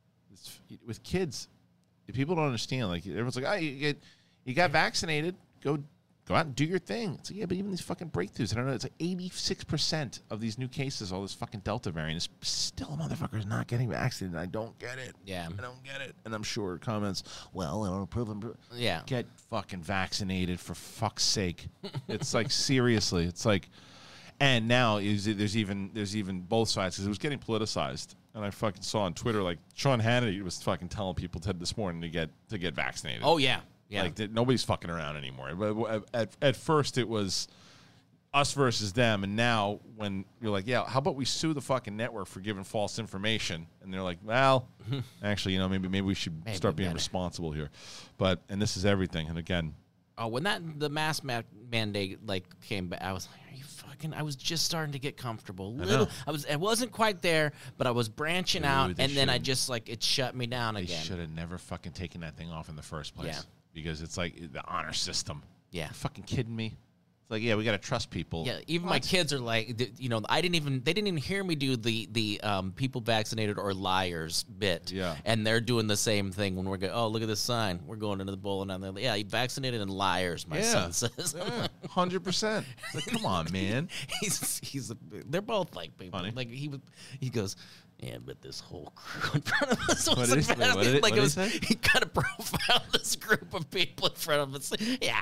with kids, people don't understand. Like everyone's like, oh, you got vaccinated, go out and do your thing. It's like, yeah, but even these fucking breakthroughs, I don't know. It's like 86% of these new cases, all this fucking Delta variant, is still motherfuckers not getting vaccinated. I don't get it. Yeah. I don't get it. And I'm sure comments, well, it'll prove them. Yeah. Get fucking vaccinated for fuck's sake. It's like, seriously. It's like, and now there's even both sides because it was getting politicized. And I fucking saw on Twitter, like, Sean Hannity was fucking telling people this morning to get vaccinated. Oh, yeah. Yeah. Like, nobody's fucking around anymore. But at first, it was us versus them. And now, when you're like, yeah, how about we sue the fucking network for giving false information? And they're like, well, actually, maybe we should start being responsible here. And this is everything. And again, Oh, when the mask mandate came back, I was like, "Are you fucking?" I was just starting to get comfortable. I wasn't quite there, but I was branching out, and then I just it shut me down again. They should have never fucking taken that thing off in the first place. Yeah. Because it's like the honor system. Yeah. You're fucking kidding me? It's like, yeah, we got to trust people. Yeah, even my kids are like, they didn't even hear me do the people vaccinated or liars bit. Yeah. And they're doing the same thing when we're going, oh, look at this sign. We're going into the bowling, and they're like, yeah, vaccinated and liars, my son says. Yeah, 100%. Like, come on, man. They're both like people. Funny. Like he goes, yeah, but this whole crew in front of us What wasn't did he- what did he say? he kind of profiled this group of people in front of us. Yeah,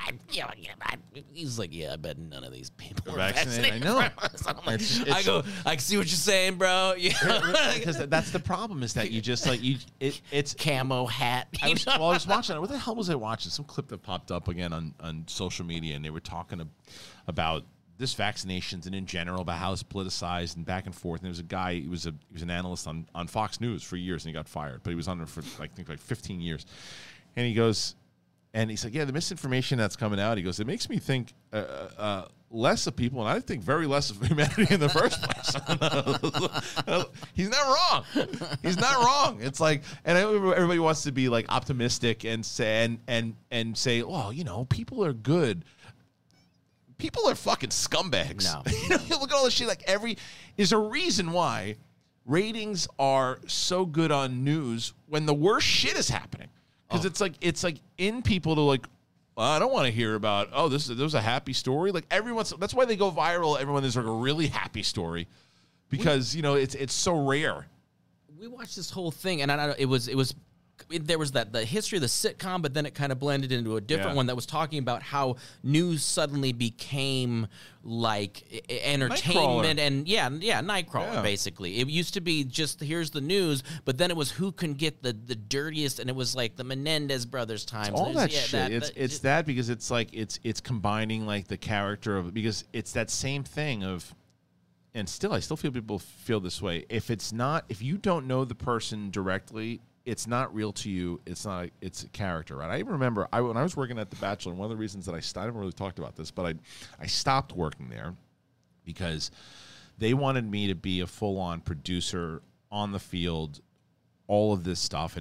he's like, yeah, I bet none of these people are Vaccinated, vaccinated. I know. in front of us. I'm like, It's- I go, I see what you're saying, bro. Yeah, Because that's the problem is that you just it's camo hat. I was watching it. What the hell was I watching? Some clip that popped up again on social media, and they were talking about this vaccinations and in general about how it's politicized and back and forth. And there was a guy, he was an analyst on Fox News for years, and he got fired, but he was on it for I think 15 years. And he goes, and he's like, yeah, the misinformation that's coming out, he goes, it makes me think less of people, and I think very less of humanity in the first place. He's not wrong. He's not wrong. It's like, and everybody wants to be like optimistic and say, and say, well, people are good. People are fucking scumbags. No. You look at all this shit. Like there's a reason why ratings are so good on news when the worst shit is happening. Because it's like in people to like, I don't want to hear about, this was a happy story. Like that's why they go viral. Everyone is like a really happy story because, it's so rare. We watched this whole thing, and there was the history of the sitcom, but then it kind of blended into a different one that was talking about how news suddenly became like entertainment Nightcrawler, basically. It used to be just here's the news, but then it was who can get the dirtiest, and it was like the Menendez brothers times. All that shit. It's that because it's like it's combining like the character of, because it's that same thing of. And still, I still feel people feel this way. If you don't know the person directly, it's not real to you. It's a character, right? I remember when I was working at The Bachelor, one of the reasons that I haven't really talked about this, but I stopped working there because they wanted me to be a full-on producer on the field, all of this stuff,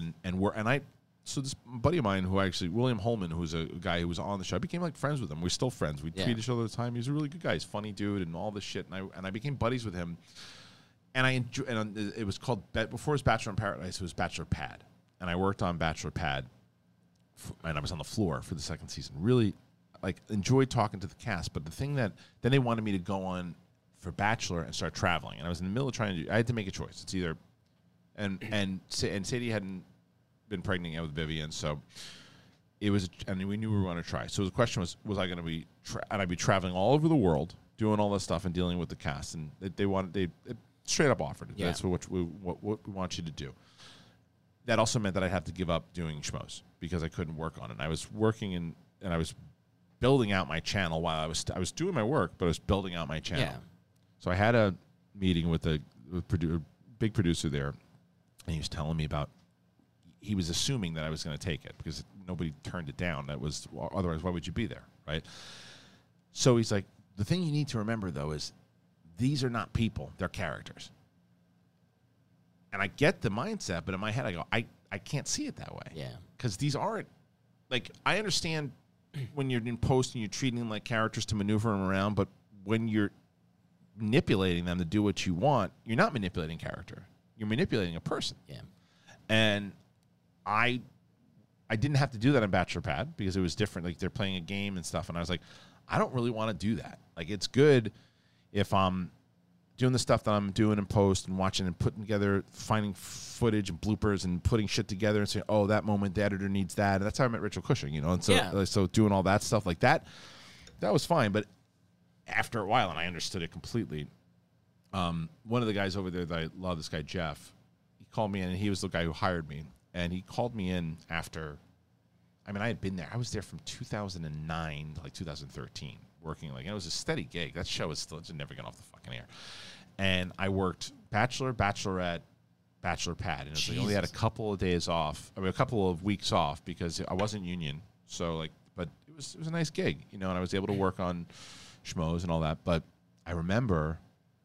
So this buddy of mine, William Holman, who's a guy who was on the show, I became like friends with him. We're still friends. We tweet each other all the time. He's a really good guy. He's a funny dude and all this shit. And I became buddies with him. And it was called, before it was Bachelor in Paradise, it was Bachelor Pad. And I worked on Bachelor Pad, and I was on the floor for the second season. Really, enjoyed talking to the cast. But the thing then they wanted me to go on for Bachelor and start traveling. And I was in the middle of I had to make a choice. It's either, and Sadie hadn't been pregnant yet with Vivian, so it was, and we knew we were going to try. So the question was I going to be, and I'd be traveling all over the world, doing all this stuff and dealing with the cast, and they straight up offered it. That's what we want you to do. That also meant that I'd have to give up doing Schmoes because I couldn't work on it. And I was working and I was building out my channel while I was doing my work, but I was building out my channel. Yeah. So I had a meeting with a big producer there, and he was telling me about. He was assuming that I was going to take it because nobody turned it down. Otherwise, why would you be there, right? So he's like, the thing you need to remember, though, is these are not people. They're characters. And I get the mindset, but in my head, I go, I can't see it that way. Yeah. Because these aren't, I understand when you're in post and you're treating them like characters to maneuver them around, but when you're manipulating them to do what you want, you're not manipulating character. You're manipulating a person. Yeah. And I didn't have to do that on Bachelor Pad because it was different. Like, they're playing a game and stuff, and I was like, I don't really want to do that. Like, it's good if I'm doing the stuff that I'm doing in post and watching and putting together, finding footage and bloopers and putting shit together and saying, oh, that moment, the editor needs that. And that's how I met Rachel Cushing, And so, so doing all that stuff like that was fine. But after a while, and I understood it completely, one of the guys over there that I love, this guy Jeff, he called me in, and he was the guy who hired me. And he called me in after, I had been there. I was there from 2009 to 2013 working. It was a steady gig. That show is still never getting off the fucking air. And I worked Bachelor, Bachelorette, Bachelor Pad. And I only had a couple of days off, a couple of weeks off because I wasn't union. So, but it was a nice gig, and I was able to work on Schmoes and all that. But I remember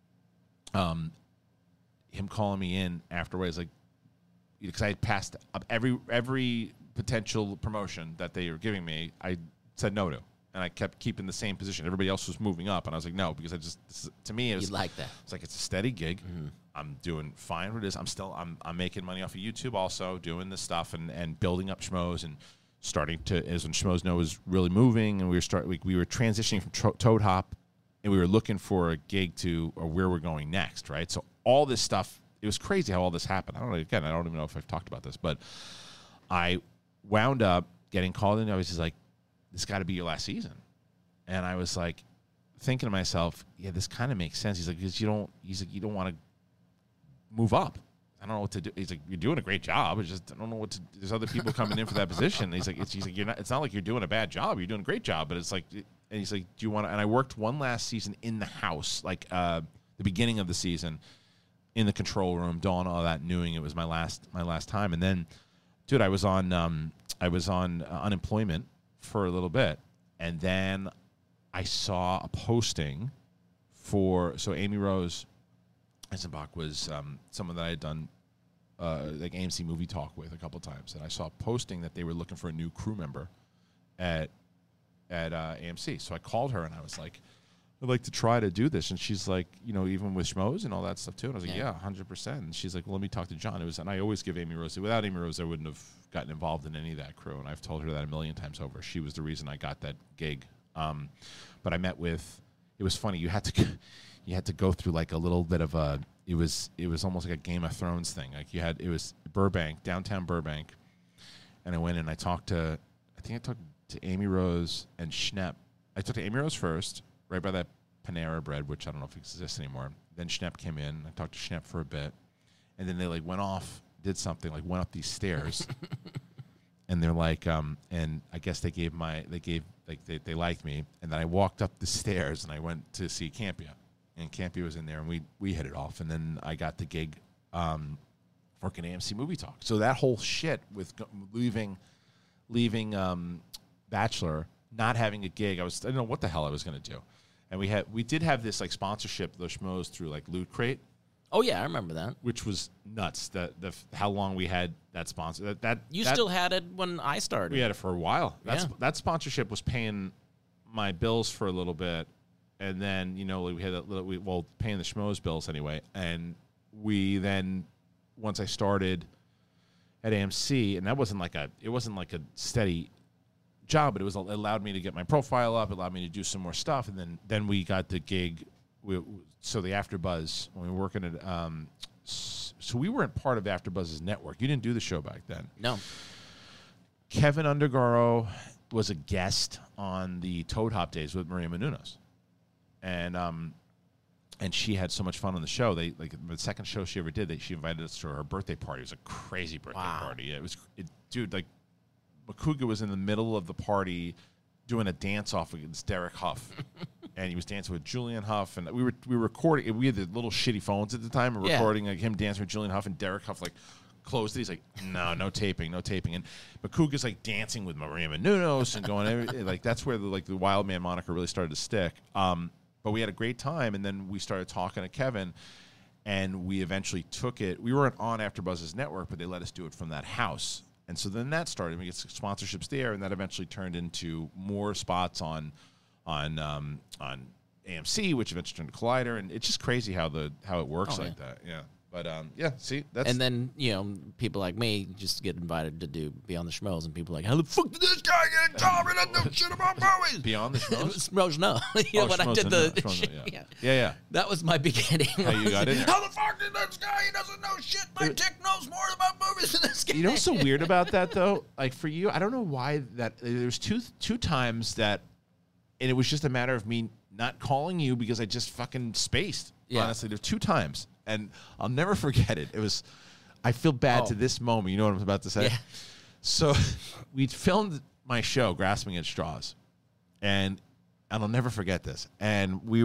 him calling me in afterwards, because I had passed up every potential promotion that they were giving me, I said no to, and I kept keeping the same position. Everybody else was moving up, and I was like, no, because to me, it was like that. It's like, it's a steady gig. Mm-hmm. I'm doing fine with this. I'm making money off of YouTube, also doing this stuff and building up Schmoes and starting to, as when Schmoes Know was really moving, and we were transitioning from Toad Hop, and we were looking for a gig to or where we're going next, right? So all this stuff. It was crazy how all this happened. I don't even know if I've talked about this, but I wound up getting called in. I was just like, this got to be your last season. And I was like, thinking to myself, yeah, this kind of makes sense. He's like, because you don't want to move up. I don't know what to do. He's like, you're doing a great job. It's just, I don't know what to do. There's other people coming in for that position. He's like, it's not like you're doing a bad job. You're doing a great job, but it's like, and he's like, do you want to, and I worked one last season in the house, the beginning of the season, in the control room, doing all that, knowing it was my last time. And then, dude, I was on unemployment for a little bit, and then I saw a posting so Amy Rose Eisenbach was someone that I had done AMC Movie Talk with a couple times, and I saw a posting that they were looking for a new crew member at AMC. So I called her and I was like, I'd like to try to do this. And she's like, you know, even with schmoes and all that stuff too. And I was like, Yeah. yeah, 100%. And she's like, well, let me talk to John. And I always give Amy Rose. Without Amy Rose, I wouldn't have gotten involved in any of that crew. And I've told her that a million times over. She was the reason I got that gig. But I met with, it was funny. You had to go through like a little bit of a, it was almost like a Game of Thrones thing. Like it was Burbank, downtown Burbank. And I went and I talked to Amy Rose and Schnepp. I talked to Amy Rose first, right by that Panera Bread, which I don't know if it exists anymore. Then Schnepp came in. I talked to Schnepp for a bit. And then they like went off, did something, like went up these stairs. And they're like, and I guess they liked me. And then I walked up the stairs and I went to see Campia. And Campia was in there and we hit it off. And then I got the gig working AMC Movie Talk. So that whole shit with leaving Bachelor, not having a gig, I didn't know what the hell I was going to do. And we did have this like sponsorship, the schmoes, through like Loot Crate. Oh yeah, I remember that. Which was nuts. How long we had that sponsor. That still had it when I started. We had it for a while. That sponsorship was paying my bills for a little bit, and then we had that little paying the schmoes bills anyway. And we then once I started at AMC, and that wasn't like a steady job, but it allowed me to get my profile up, it allowed me to do some more stuff, and then we got the gig. So the AfterBuzz, when we were working at, so we weren't part of AfterBuzz's network. You didn't do the show back then. No. Kevin Undergaro was a guest on the Toad Hop days with Maria Menounos, and she had so much fun on the show. The second show she ever did, she invited us to her birthday party. It was a crazy birthday party. Dude, like Makuga was in the middle of the party doing a dance off against Derek Huff. And he was dancing with Julian Huff, and we were recording. We had the little shitty phones at the time, and recording like him dancing with Julian Huff, and Derek Huff like closed it. He's like, no taping. And Makuga's like dancing with Maria Menounos and going like that's where the Wild Man moniker really started to stick. But we had a great time, and then we started talking to Kevin, and we eventually took it. We weren't on AfterBuzz's network, but they let us do it from that house, and so then that started. We get sponsorships there, and that eventually turned into more spots on AMC, which eventually turned to Collider, and it's just crazy how it works that. Yeah. But see, that's and then people like me just get invited to be on the schmoes, and people are like, how the fuck did this guy get a job and know shit about movies? Beyond the schmoes? Schmoes, no. When I did the yeah. That was my beginning. How you got in there? How the fuck did this guy? He doesn't know shit. My dick knows more about movies than this guy. You know what's so weird about that though? Like for you, I don't know why that. There's two times that, and it was just a matter of me not calling you because I just fucking spaced. Yeah. Honestly, there's 2 times. And I'll never forget it. It was, I feel bad to this moment. You know what I'm about to say? Yeah. So we filmed my show, Grasping at Straws. And I'll never forget this. And we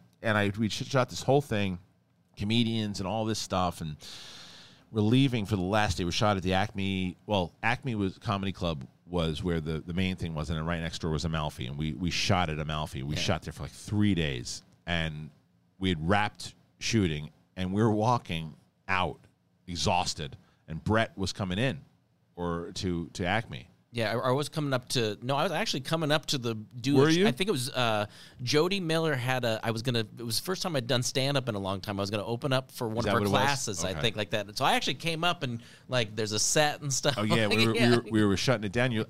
shot this whole thing, comedians and all this stuff. And we're leaving for the last day. We shot at the Acme. Well, Acme Comedy Club was where the main thing was. And then right next door was Amalfi. And we shot at Amalfi. We shot there for like 3 days. And we had wrapped shooting. And we were walking out, exhausted, and Brett was coming in, or to Acme. Yeah, I was coming up to. No, I was actually coming up to the dude. Were you? I think it was Jody Miller had a. I was gonna. It was the first time I'd done stand up in a long time. I was gonna open up for one of her classes. Okay. I think like that. So I actually came up and like there's a set and stuff. Oh yeah, we were shutting it down.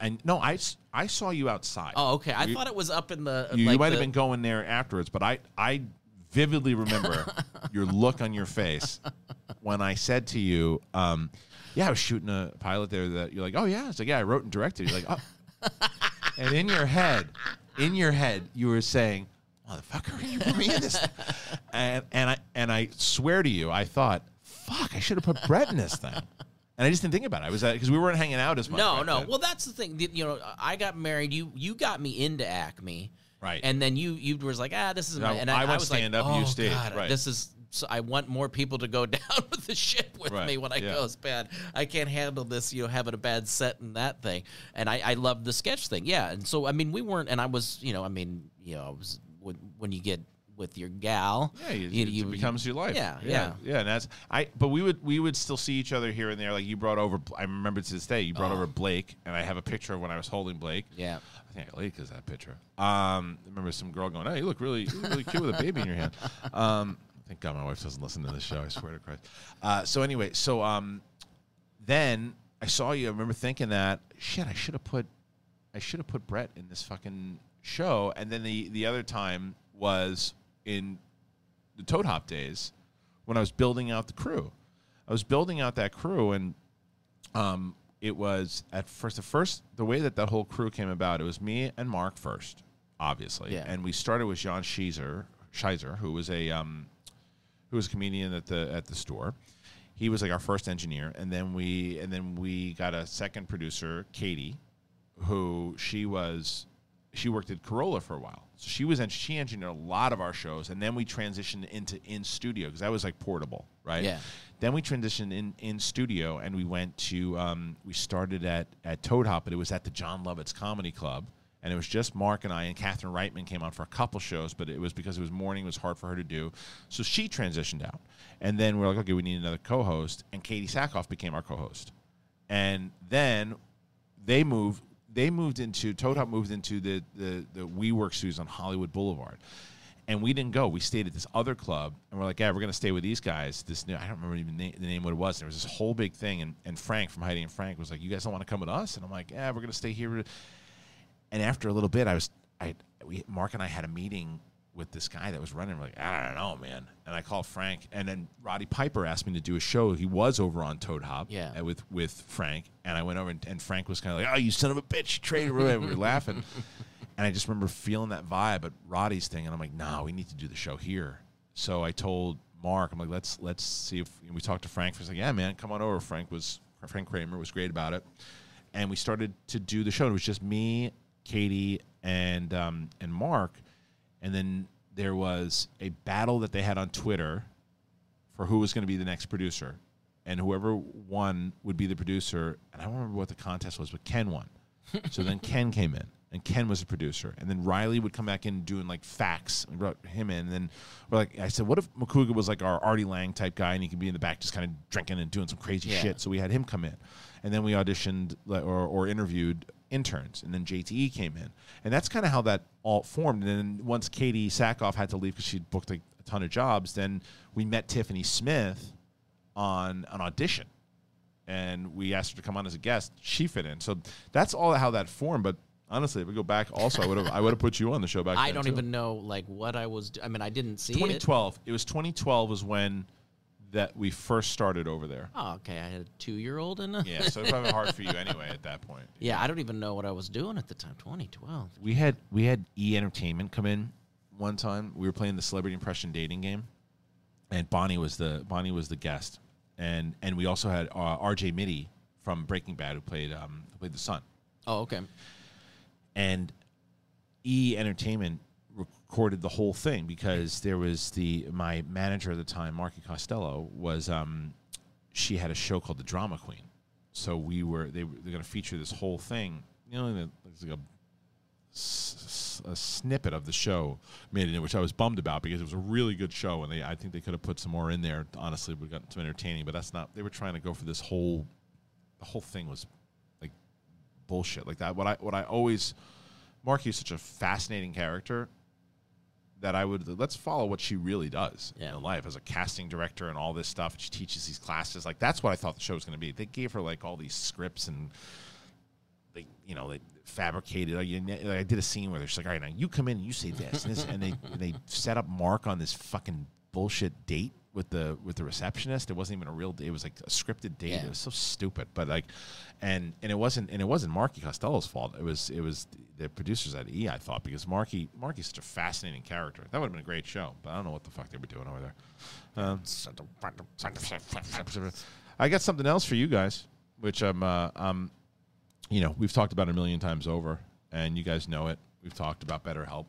I saw you outside. Oh okay, I thought it was up in the. You might have been going there afterwards, but I vividly remember your look on your face when I said to you, I was shooting a pilot there that you're like, oh yeah. It's like, yeah, I wrote and directed. You're like, oh. And in your head, you were saying, motherfucker, you put me in this. And I swear to you, I thought, fuck, I should have put Brett in this thing. And I just didn't think about it. I was because we weren't hanging out as much. No. Well, that's the thing. I got married. You got me into Acme. Right. And then you was like, this is my, and I went was stand like, up, you stayed. God, right. This is, so I want more people to go down with the ship with me when I go. It's bad. I can't handle this, having a bad set and that thing. And I love the sketch thing. Yeah. And so, I mean, we weren't, and I was, I was, when you get with your gal. Yeah, it becomes your life. Yeah. And that's But we would still see each other here and there. Like you brought over. I remember to this day. You brought over Blake, and I have a picture of when I was holding Blake. Yeah. I think I like that picture. I remember some girl going, "Hey, you look really cute with a baby in your hand." Thank God my wife doesn't listen to this show. I swear to Christ. So anyway, then I saw you. I remember thinking that shit. I should have put Brett in this fucking show. And then the other time was in the Toad Hop days when I was building out the crew. I was building out that crew, and it was at first the way that whole crew came about. It was me and Mark first, obviously, and we started with John Scheiser, who was a comedian at the store. He was like our first engineer, and then we got a second producer, Katie, who she worked at Corolla for a while. So she engineered a lot of our shows, and then we transitioned into in studio because that was like portable, right? Yeah. Then we transitioned in studio, and we went to we started at Toad Hop, but it was at the John Lovitz Comedy Club, and it was just Mark and I, and Catherine Reitman came on for a couple shows, but it was because it was morning, it was hard for her to do, so she transitioned out, and then we're like, okay, we need another co-host, and Katie Sackhoff became our co-host, and then Toad Hop moved into the WeWork studios on Hollywood Boulevard. And we didn't go. We stayed at this other club, and we're like, yeah, we're going to stay with these guys. I don't remember even the name what it was. There was this whole big thing, and Frank from Heidi and Frank was like, you guys don't want to come with us? And I'm like, yeah, we're going to stay here. And after a little bit, Mark and I had a meeting with this guy that was running. We're like, I don't know, man. And I called Frank, and then Roddy Piper asked me to do a show. He was over on Toad Hop with Frank, and I went over, and Frank was kind of like, oh, you son of a bitch, you traded. We were laughing. And I just remember feeling that vibe at Roddy's thing, and I'm like, no, we need to do the show here. So I told Mark, I'm like, let's see if we talked to Frank. He's like, yeah, man, come on over. Frank Kramer was great about it, and we started to do the show. It was just me, Katie, and Mark, and then there was a battle that they had on Twitter for who was going to be the next producer, and whoever won would be the producer. And I don't remember what the contest was, but Ken won. So then Ken came in. And Ken was a producer. And then Riley would come back in doing like facts. We brought him in. And then I said, what if McCougar was like our Artie Lang type guy, and he could be in the back just kind of drinking and doing some crazy shit. So we had him come in. And then we auditioned or interviewed interns. And then JTE came in. And that's kind of how that all formed. And then once Katie Sackhoff had to leave because she'd booked like a ton of jobs, then we met Tiffany Smith on an audition. And we asked her to come on as a guest. She fit in. So that's all how that formed. But honestly, if we go back, also I would have put you on the show back then. I don't even know like what I was. I mean, I didn't see 2012. It was 2012 was when that we first started over there. Oh, okay. I had a 2-year-old in. Yeah, so it's probably hard for you anyway at that point. Yeah, I don't even know what I was doing at the time. 2012. We had E Entertainment come in one time. We were playing the Celebrity Impression dating game, and Bonnie was the guest, and we also had R.J. Mitty from Breaking Bad who played the son. Oh, okay. And E Entertainment recorded the whole thing because there was my manager at the time, Marky Costello, was she had a show called The Drama Queen. So they're going to feature this whole thing. You know, it's like a snippet of the show made it, which I was bummed about because it was a really good show, and I think they could have put some more in there. Honestly, we got some entertaining, but that's not. They were trying to go for this whole. The whole thing was like bullshit like that. What I always, Marky is such a fascinating character that let's follow what she really does in life as a casting director and all this stuff. She teaches these classes. Like that's what I thought the show was going to be. They gave her like all these scripts and they fabricated. I did a scene where they're just like, all right, now you come in and you say this and this, and they set up Mark on this fucking bullshit date with the receptionist. It wasn't even a real date. It was like a scripted date. It was so stupid. But like, and it wasn't Marky Costello's fault. It was the producers at E, I thought, because Marky's such a fascinating character. That would have been a great show, but I don't know what the fuck they were doing over there. I got something else for you guys, which we've talked about a million times over, and you guys know it. We've talked about BetterHelp.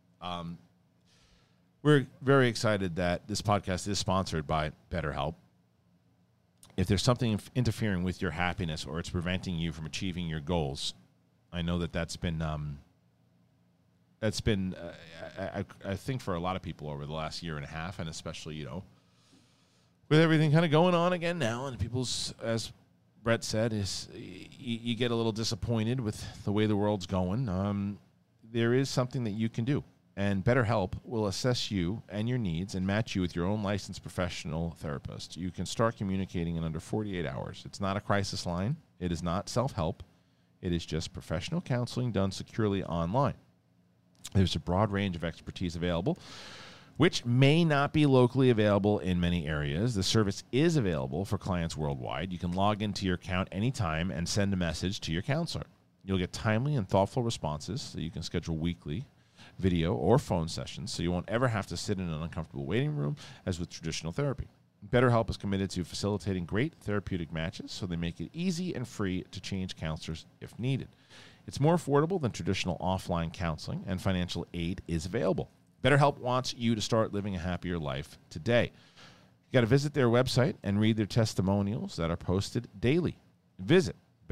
We're very excited that this podcast is sponsored by BetterHelp. If there's something interfering with your happiness or it's preventing you from achieving your goals, I know that's been that's been, I think, for a lot of people over the last year and a half, and especially, with everything kind of going on again now, and people's, as Brett said, is you get a little disappointed with the way the world's going. There is something that you can do, and BetterHelp will assess you and your needs and match you with your own licensed professional therapist. You can start communicating in under 48 hours. It's not a crisis line. It is not self-help. It is just professional counseling done securely online. There's a broad range of expertise available, which may not be locally available in many areas. The service is available for clients worldwide. You can log into your account anytime and send a message to your counselor. You'll get timely and thoughtful responses, so you can schedule weekly video or phone sessions, so you won't ever have to sit in an uncomfortable waiting room as with traditional therapy. BetterHelp is committed to facilitating great therapeutic matches, so they make it easy and free to change counselors if needed. It's more affordable than traditional offline counseling, and financial aid is available. BetterHelp wants you to start living a happier life today. You got to visit their website and read their testimonials that are posted daily. Visit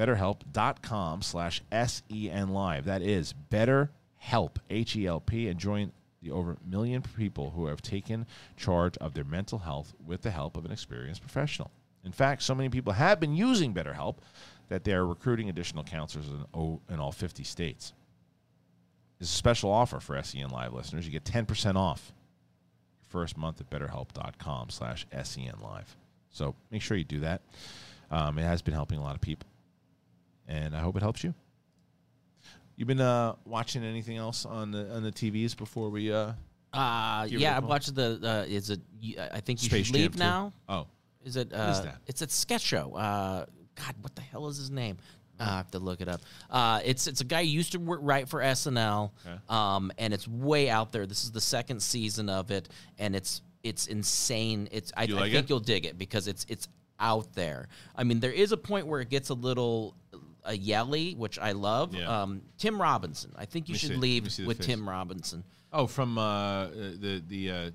BetterHelp.com/SENLive. That is BetterHelp, H-E-L-P, and join the over 1 million people who have taken charge of their mental health with the help of an experienced professional. In fact, so many people have been using BetterHelp that they are recruiting additional counselors in all 50 states. There's a special offer for SEN Live listeners. You get 10% off your first month at BetterHelp.com/SENLive. So make sure you do that. It has been helping a lot of people, and I hope it helps you. You been watching anything else on the TVs before we? Yeah, I watched the. Is it? I think you Space should leave Jam 2? now. Oh, Is it? What is that? It's a sketch show. God, what the hell is his name? I have to look it up. It's a guy who used to write for SNL, Okay. and it's way out there. This is the second season of it, and it's insane. I like think it? you'll dig it because it's out there. I mean, there is a point where it gets a little yelly, which I love. Yeah. Tim Robinson. I think you Let me should see. Let me leave see the with face. Tim Robinson. Oh, from the.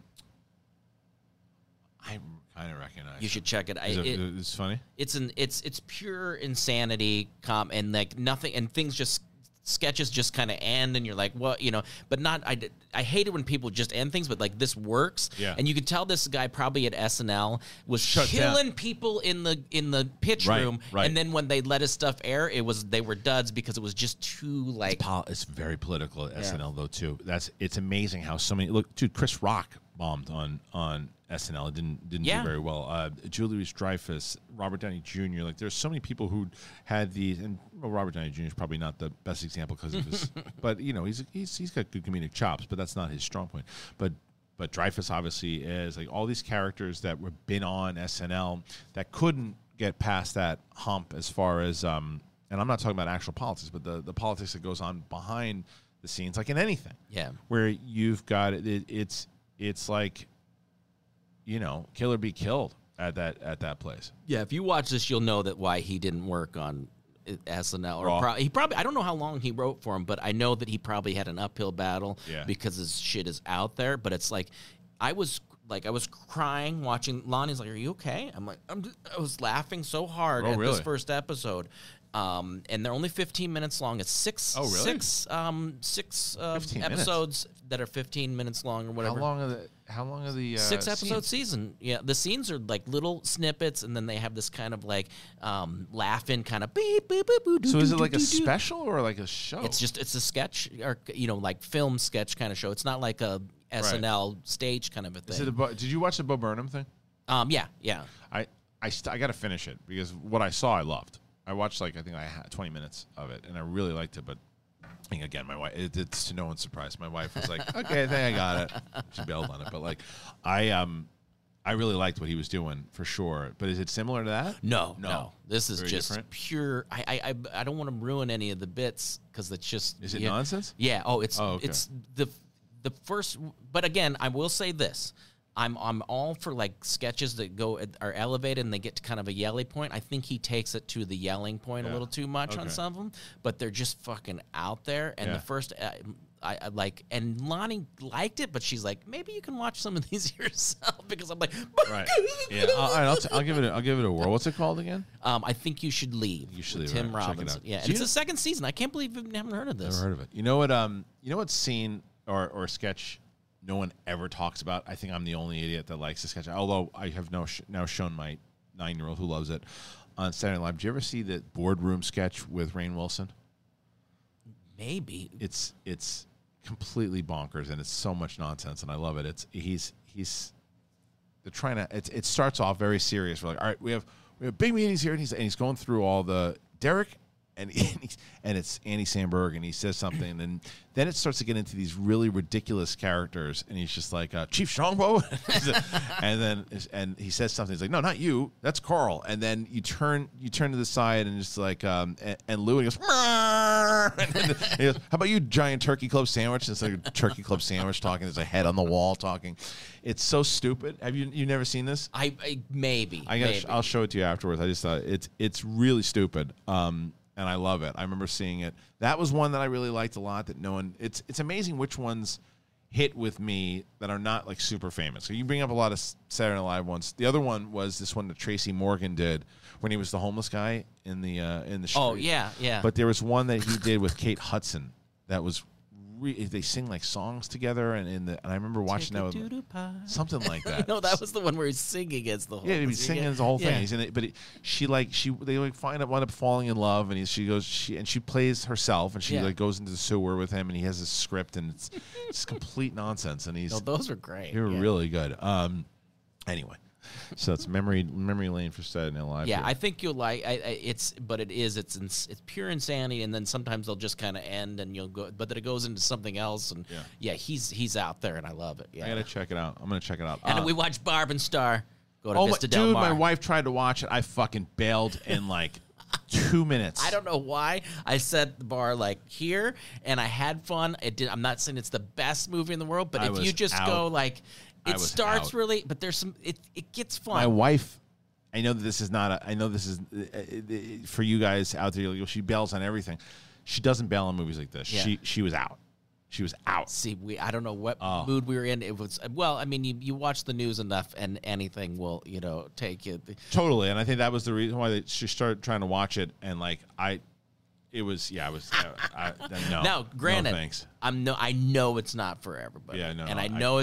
I kind of recognize. You should check it. It's funny. It's pure insanity, and like nothing, and things just sketches just kind of end, and you're like, what, but not. I hate it when people just end things, but like this works. Yeah. And you could tell this guy probably at SNL was Shut killing down. people in the pitch Right, room, right. and then when they let his stuff air, they were duds because it was just too like. It's very political at SNL though too. It's amazing how so many dude. Chris Rock bombed on SNL. It didn't do very well. Julie Louis-Dreyfus, Robert Downey Jr. Like there's so many people who had these, and Robert Downey Jr. is probably not the best example because of his, but he's got good comedic chops, but that's not his strong point. But Dreyfus obviously is like all these characters that were been on SNL that couldn't get past that hump as far as and I'm not talking about actual politics, but the politics that goes on behind the scenes, like in anything. Yeah. Where you've got it's like, kill or be killed at that place. Yeah, if you watch this, you'll know that why he didn't work on SNL. Or he probably, I don't know how long he wrote for him, but I know that he probably had an uphill battle because his shit is out there. But it's like, I was crying watching. Lonnie's like, "Are you okay?" I'm like, I was laughing so hard at this first episode. And they're only 15 minutes long. It's six episodes that are 15 minutes long or whatever. How long are the 6 episode scenes? season? Yeah, the scenes are like little snippets, and then they have this kind of like laughing kind of beep beep beep. So is it like a special or like a show? It's a sketch or like film sketch kind of show. It's not like a SNL stage kind of a thing. Did you watch the Bo Burnham thing? Yeah. I got to finish it because what I saw I loved. I watched I think I had 20 minutes of it, and I really liked it. But again, my wife, it's to no one's surprise. My wife was like, "Okay, I think I got it." She bailed on it, but I really liked what he was doing for sure. But is it similar to that? No. This is Very just different? pure. I don't want to ruin any of the bits because it's just. Is it nonsense? Yeah. Oh, it's okay. it's the first. But again, I will say this. I'm all for like sketches that are elevated and they get to kind of a yelly point. I think he takes it to the yelling point a little too much on some of them, but they're just fucking out there. And the first, I like, and Lonnie liked it, but she's like, maybe you can watch some of these yourself because I'm like, right? Yeah, I'll give it a whirl. What's it called again? I think you should leave. You should leave. Tim Right, check it Robinson. out. Yeah, and it's the second season. I can't believe you haven't heard of this. Never heard of it. You know what? Scene or a sketch no one ever talks about. I think I'm the only idiot that likes the sketch. Although I have now shown my 9-year-old who loves it on Saturday Night Live. Did you ever see the boardroom sketch with Rainn Wilson? Maybe. It's completely bonkers, and it's so much nonsense, and I love it. They're trying to. It starts off very serious. We're like, all right, we have big meetings here, and he's going through all the Derek. And it's Andy Samberg, and he says something, and then it starts to get into these really ridiculous characters, and he's just like Chief Strongbow, and he says something. He's like, "No, not you. That's Carl." And then you turn to the side, and just like and Lou, and he goes, and he goes, "How about you, giant turkey club sandwich?" And it's like a turkey club sandwich talking. There's a head on the wall talking. It's so stupid. Have you never seen this? Maybe. I'll show it to you afterwards. I just thought it's really stupid. And I love it. I remember seeing it. That was one that I really liked a lot. That no one. It's amazing which ones hit with me that are not like super famous. So you bring up a lot of Saturday Night Live ones. The other one was this one that Tracy Morgan did when he was the homeless guy in the street. Oh yeah. But there was one that he did with Kate Hudson that was. They sing like songs together, and I remember watching that with something like that. No, that was the one where he's singing as the whole. Yeah, he's singing the whole thing. He's in it, but they wind up falling in love, and she plays herself, and she like goes into the sewer with him, and he has a script, and it's complete nonsense, and those were great. They were really good. Anyway. So it's memory lane for Saturday Night Live. Yeah, here. I think you'll like it's pure insanity, and then sometimes they'll just kind of end, and you'll go, but then it goes into something else, and he's out there, and I love it. Yeah, I gotta check it out. I'm gonna check it out. And we watched Barb and Star go to Vista Del Mar. My wife tried to watch it. I fucking bailed in like 2 minutes. I don't know why. I set the bar like here, and I had fun. I'm not saying it's the best movie in the world, but if you just go like. It starts really, but there's some. It gets fun. My wife, I know that this is not. I know this is for you guys out there. She bails on everything. She doesn't bail on movies like this. Yeah. She was out. She was out. See, I don't know what mood we were in. It was I mean, you watch the news enough, and anything will take you. Totally, and I think that was the reason why she started trying to watch it, and like It was no. Now, granted, no thanks. I know it's not for everybody. Yeah, no, and I know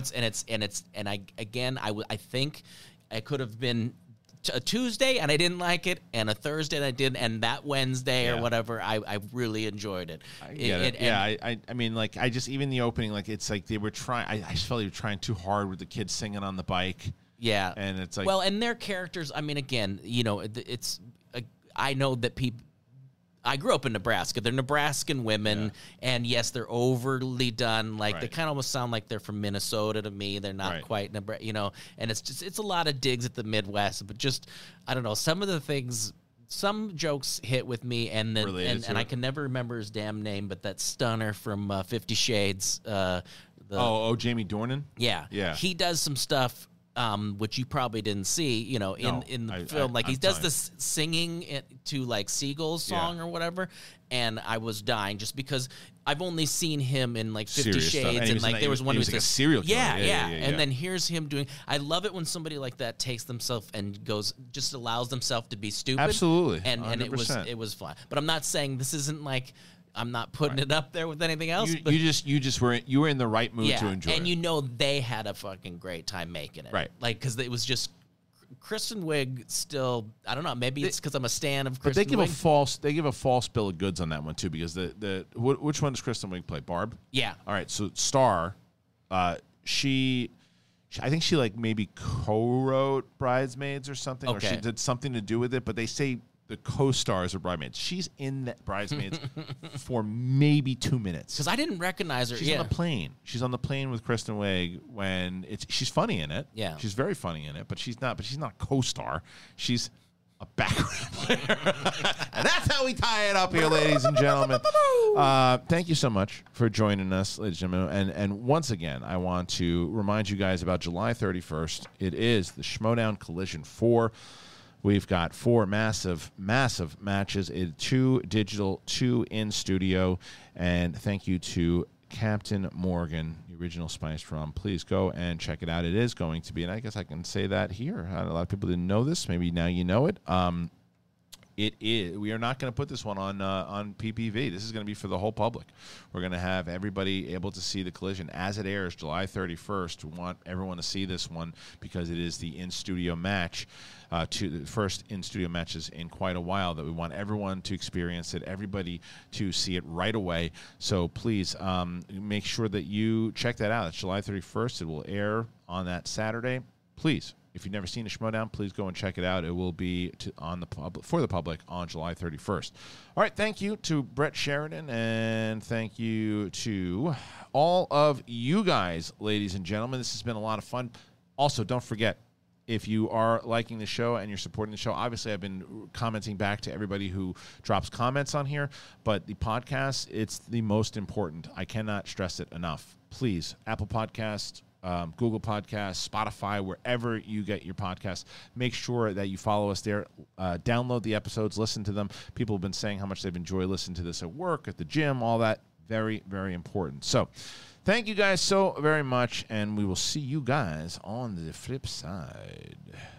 I think I could have been a Tuesday and I didn't like it, and a Thursday and I did, and that Wednesday or whatever I really enjoyed it. I get it. I mean, like even the opening, like it's like they were trying. I just felt they were trying too hard with the kids singing on the bike. Yeah, and it's like and their characters. I mean, again, it's I know that people. I grew up in Nebraska. They're Nebraskan women, and yes, they're overly done. Like they kind of almost sound like they're from Minnesota to me. They're not quite, and it's a lot of digs at the Midwest. But just I don't know, some of the things, some jokes hit with me, and then and I can never remember his damn name, but that stunner from 50 Shades. Jamie Dornan. Yeah, he does some stuff. Which you probably didn't see, in the film. Like he does this singing to like Seagull's song or whatever, and I was dying just because I've only seen him in like 50 Shades, and like there was one who was like a serial killer. And then here's him doing. I love it when somebody like that takes themselves and just allows themselves to be stupid. Absolutely, and it was fun. But I'm not saying this isn't like. I'm not putting it up there with anything else. You were in the right mood to enjoy it. And they had a fucking great time making it. Right. Like, because it was just Kristen Wiig still, I don't know, maybe it's because I'm a stan of Kristen But they Wiig. give a false bill of goods on that one too, because which one does Kristen Wiig play? Barb? Yeah. All right, so Star, I think she like maybe co-wrote Bridesmaids or something, or she did something to do with it, but they say the co-stars of Bridesmaids. She's in that Bridesmaids for maybe 2 minutes. Because I didn't recognize her. She's on the plane. She's on the plane with Kristen Wiig when she's funny in it. Yeah. She's very funny in it, but she's not a co-star. She's a background player. And that's how we tie it up here, ladies and gentlemen. Thank you so much for joining us, ladies and gentlemen. And once again, I want to remind you guys about July 31st. It is the Schmoedown Collision 4. We've got 4 massive, massive matches, 2 digital, 2 in studio. And thank you to Captain Morgan, the original Spiced Rum. Please go and check it out. It is going to be, and I guess I can say that here. A lot of people didn't know this. Maybe now you know it. We are not going to put this one on PPV. This is going to be for the whole public. We're going to have everybody able to see the Collision as it airs July 31st. We want everyone to see this one because it is the in-studio match, to the first in-studio matches in quite a while that we want everyone to experience it, everybody to see it right away. So please make sure that you check that out. It's July 31st. It will air on that Saturday. Please. If you've never seen a Schmodown, please go and check it out. It will be for the public on July 31st. All right, thank you to Brett Sheridan, and thank you to all of you guys, ladies and gentlemen. This has been a lot of fun. Also, don't forget, if you are liking the show and you're supporting the show, obviously I've been commenting back to everybody who drops comments on here, but the podcast, it's the most important. I cannot stress it enough. Please, Apple Podcasts, Google Podcasts, Spotify, wherever you get your podcasts. Make sure that you follow us there. Download the episodes, listen to them. People have been saying how much they've enjoyed listening to this at work, at the gym, all that. Very, very important. So thank you guys so very much, and we will see you guys on the flip side.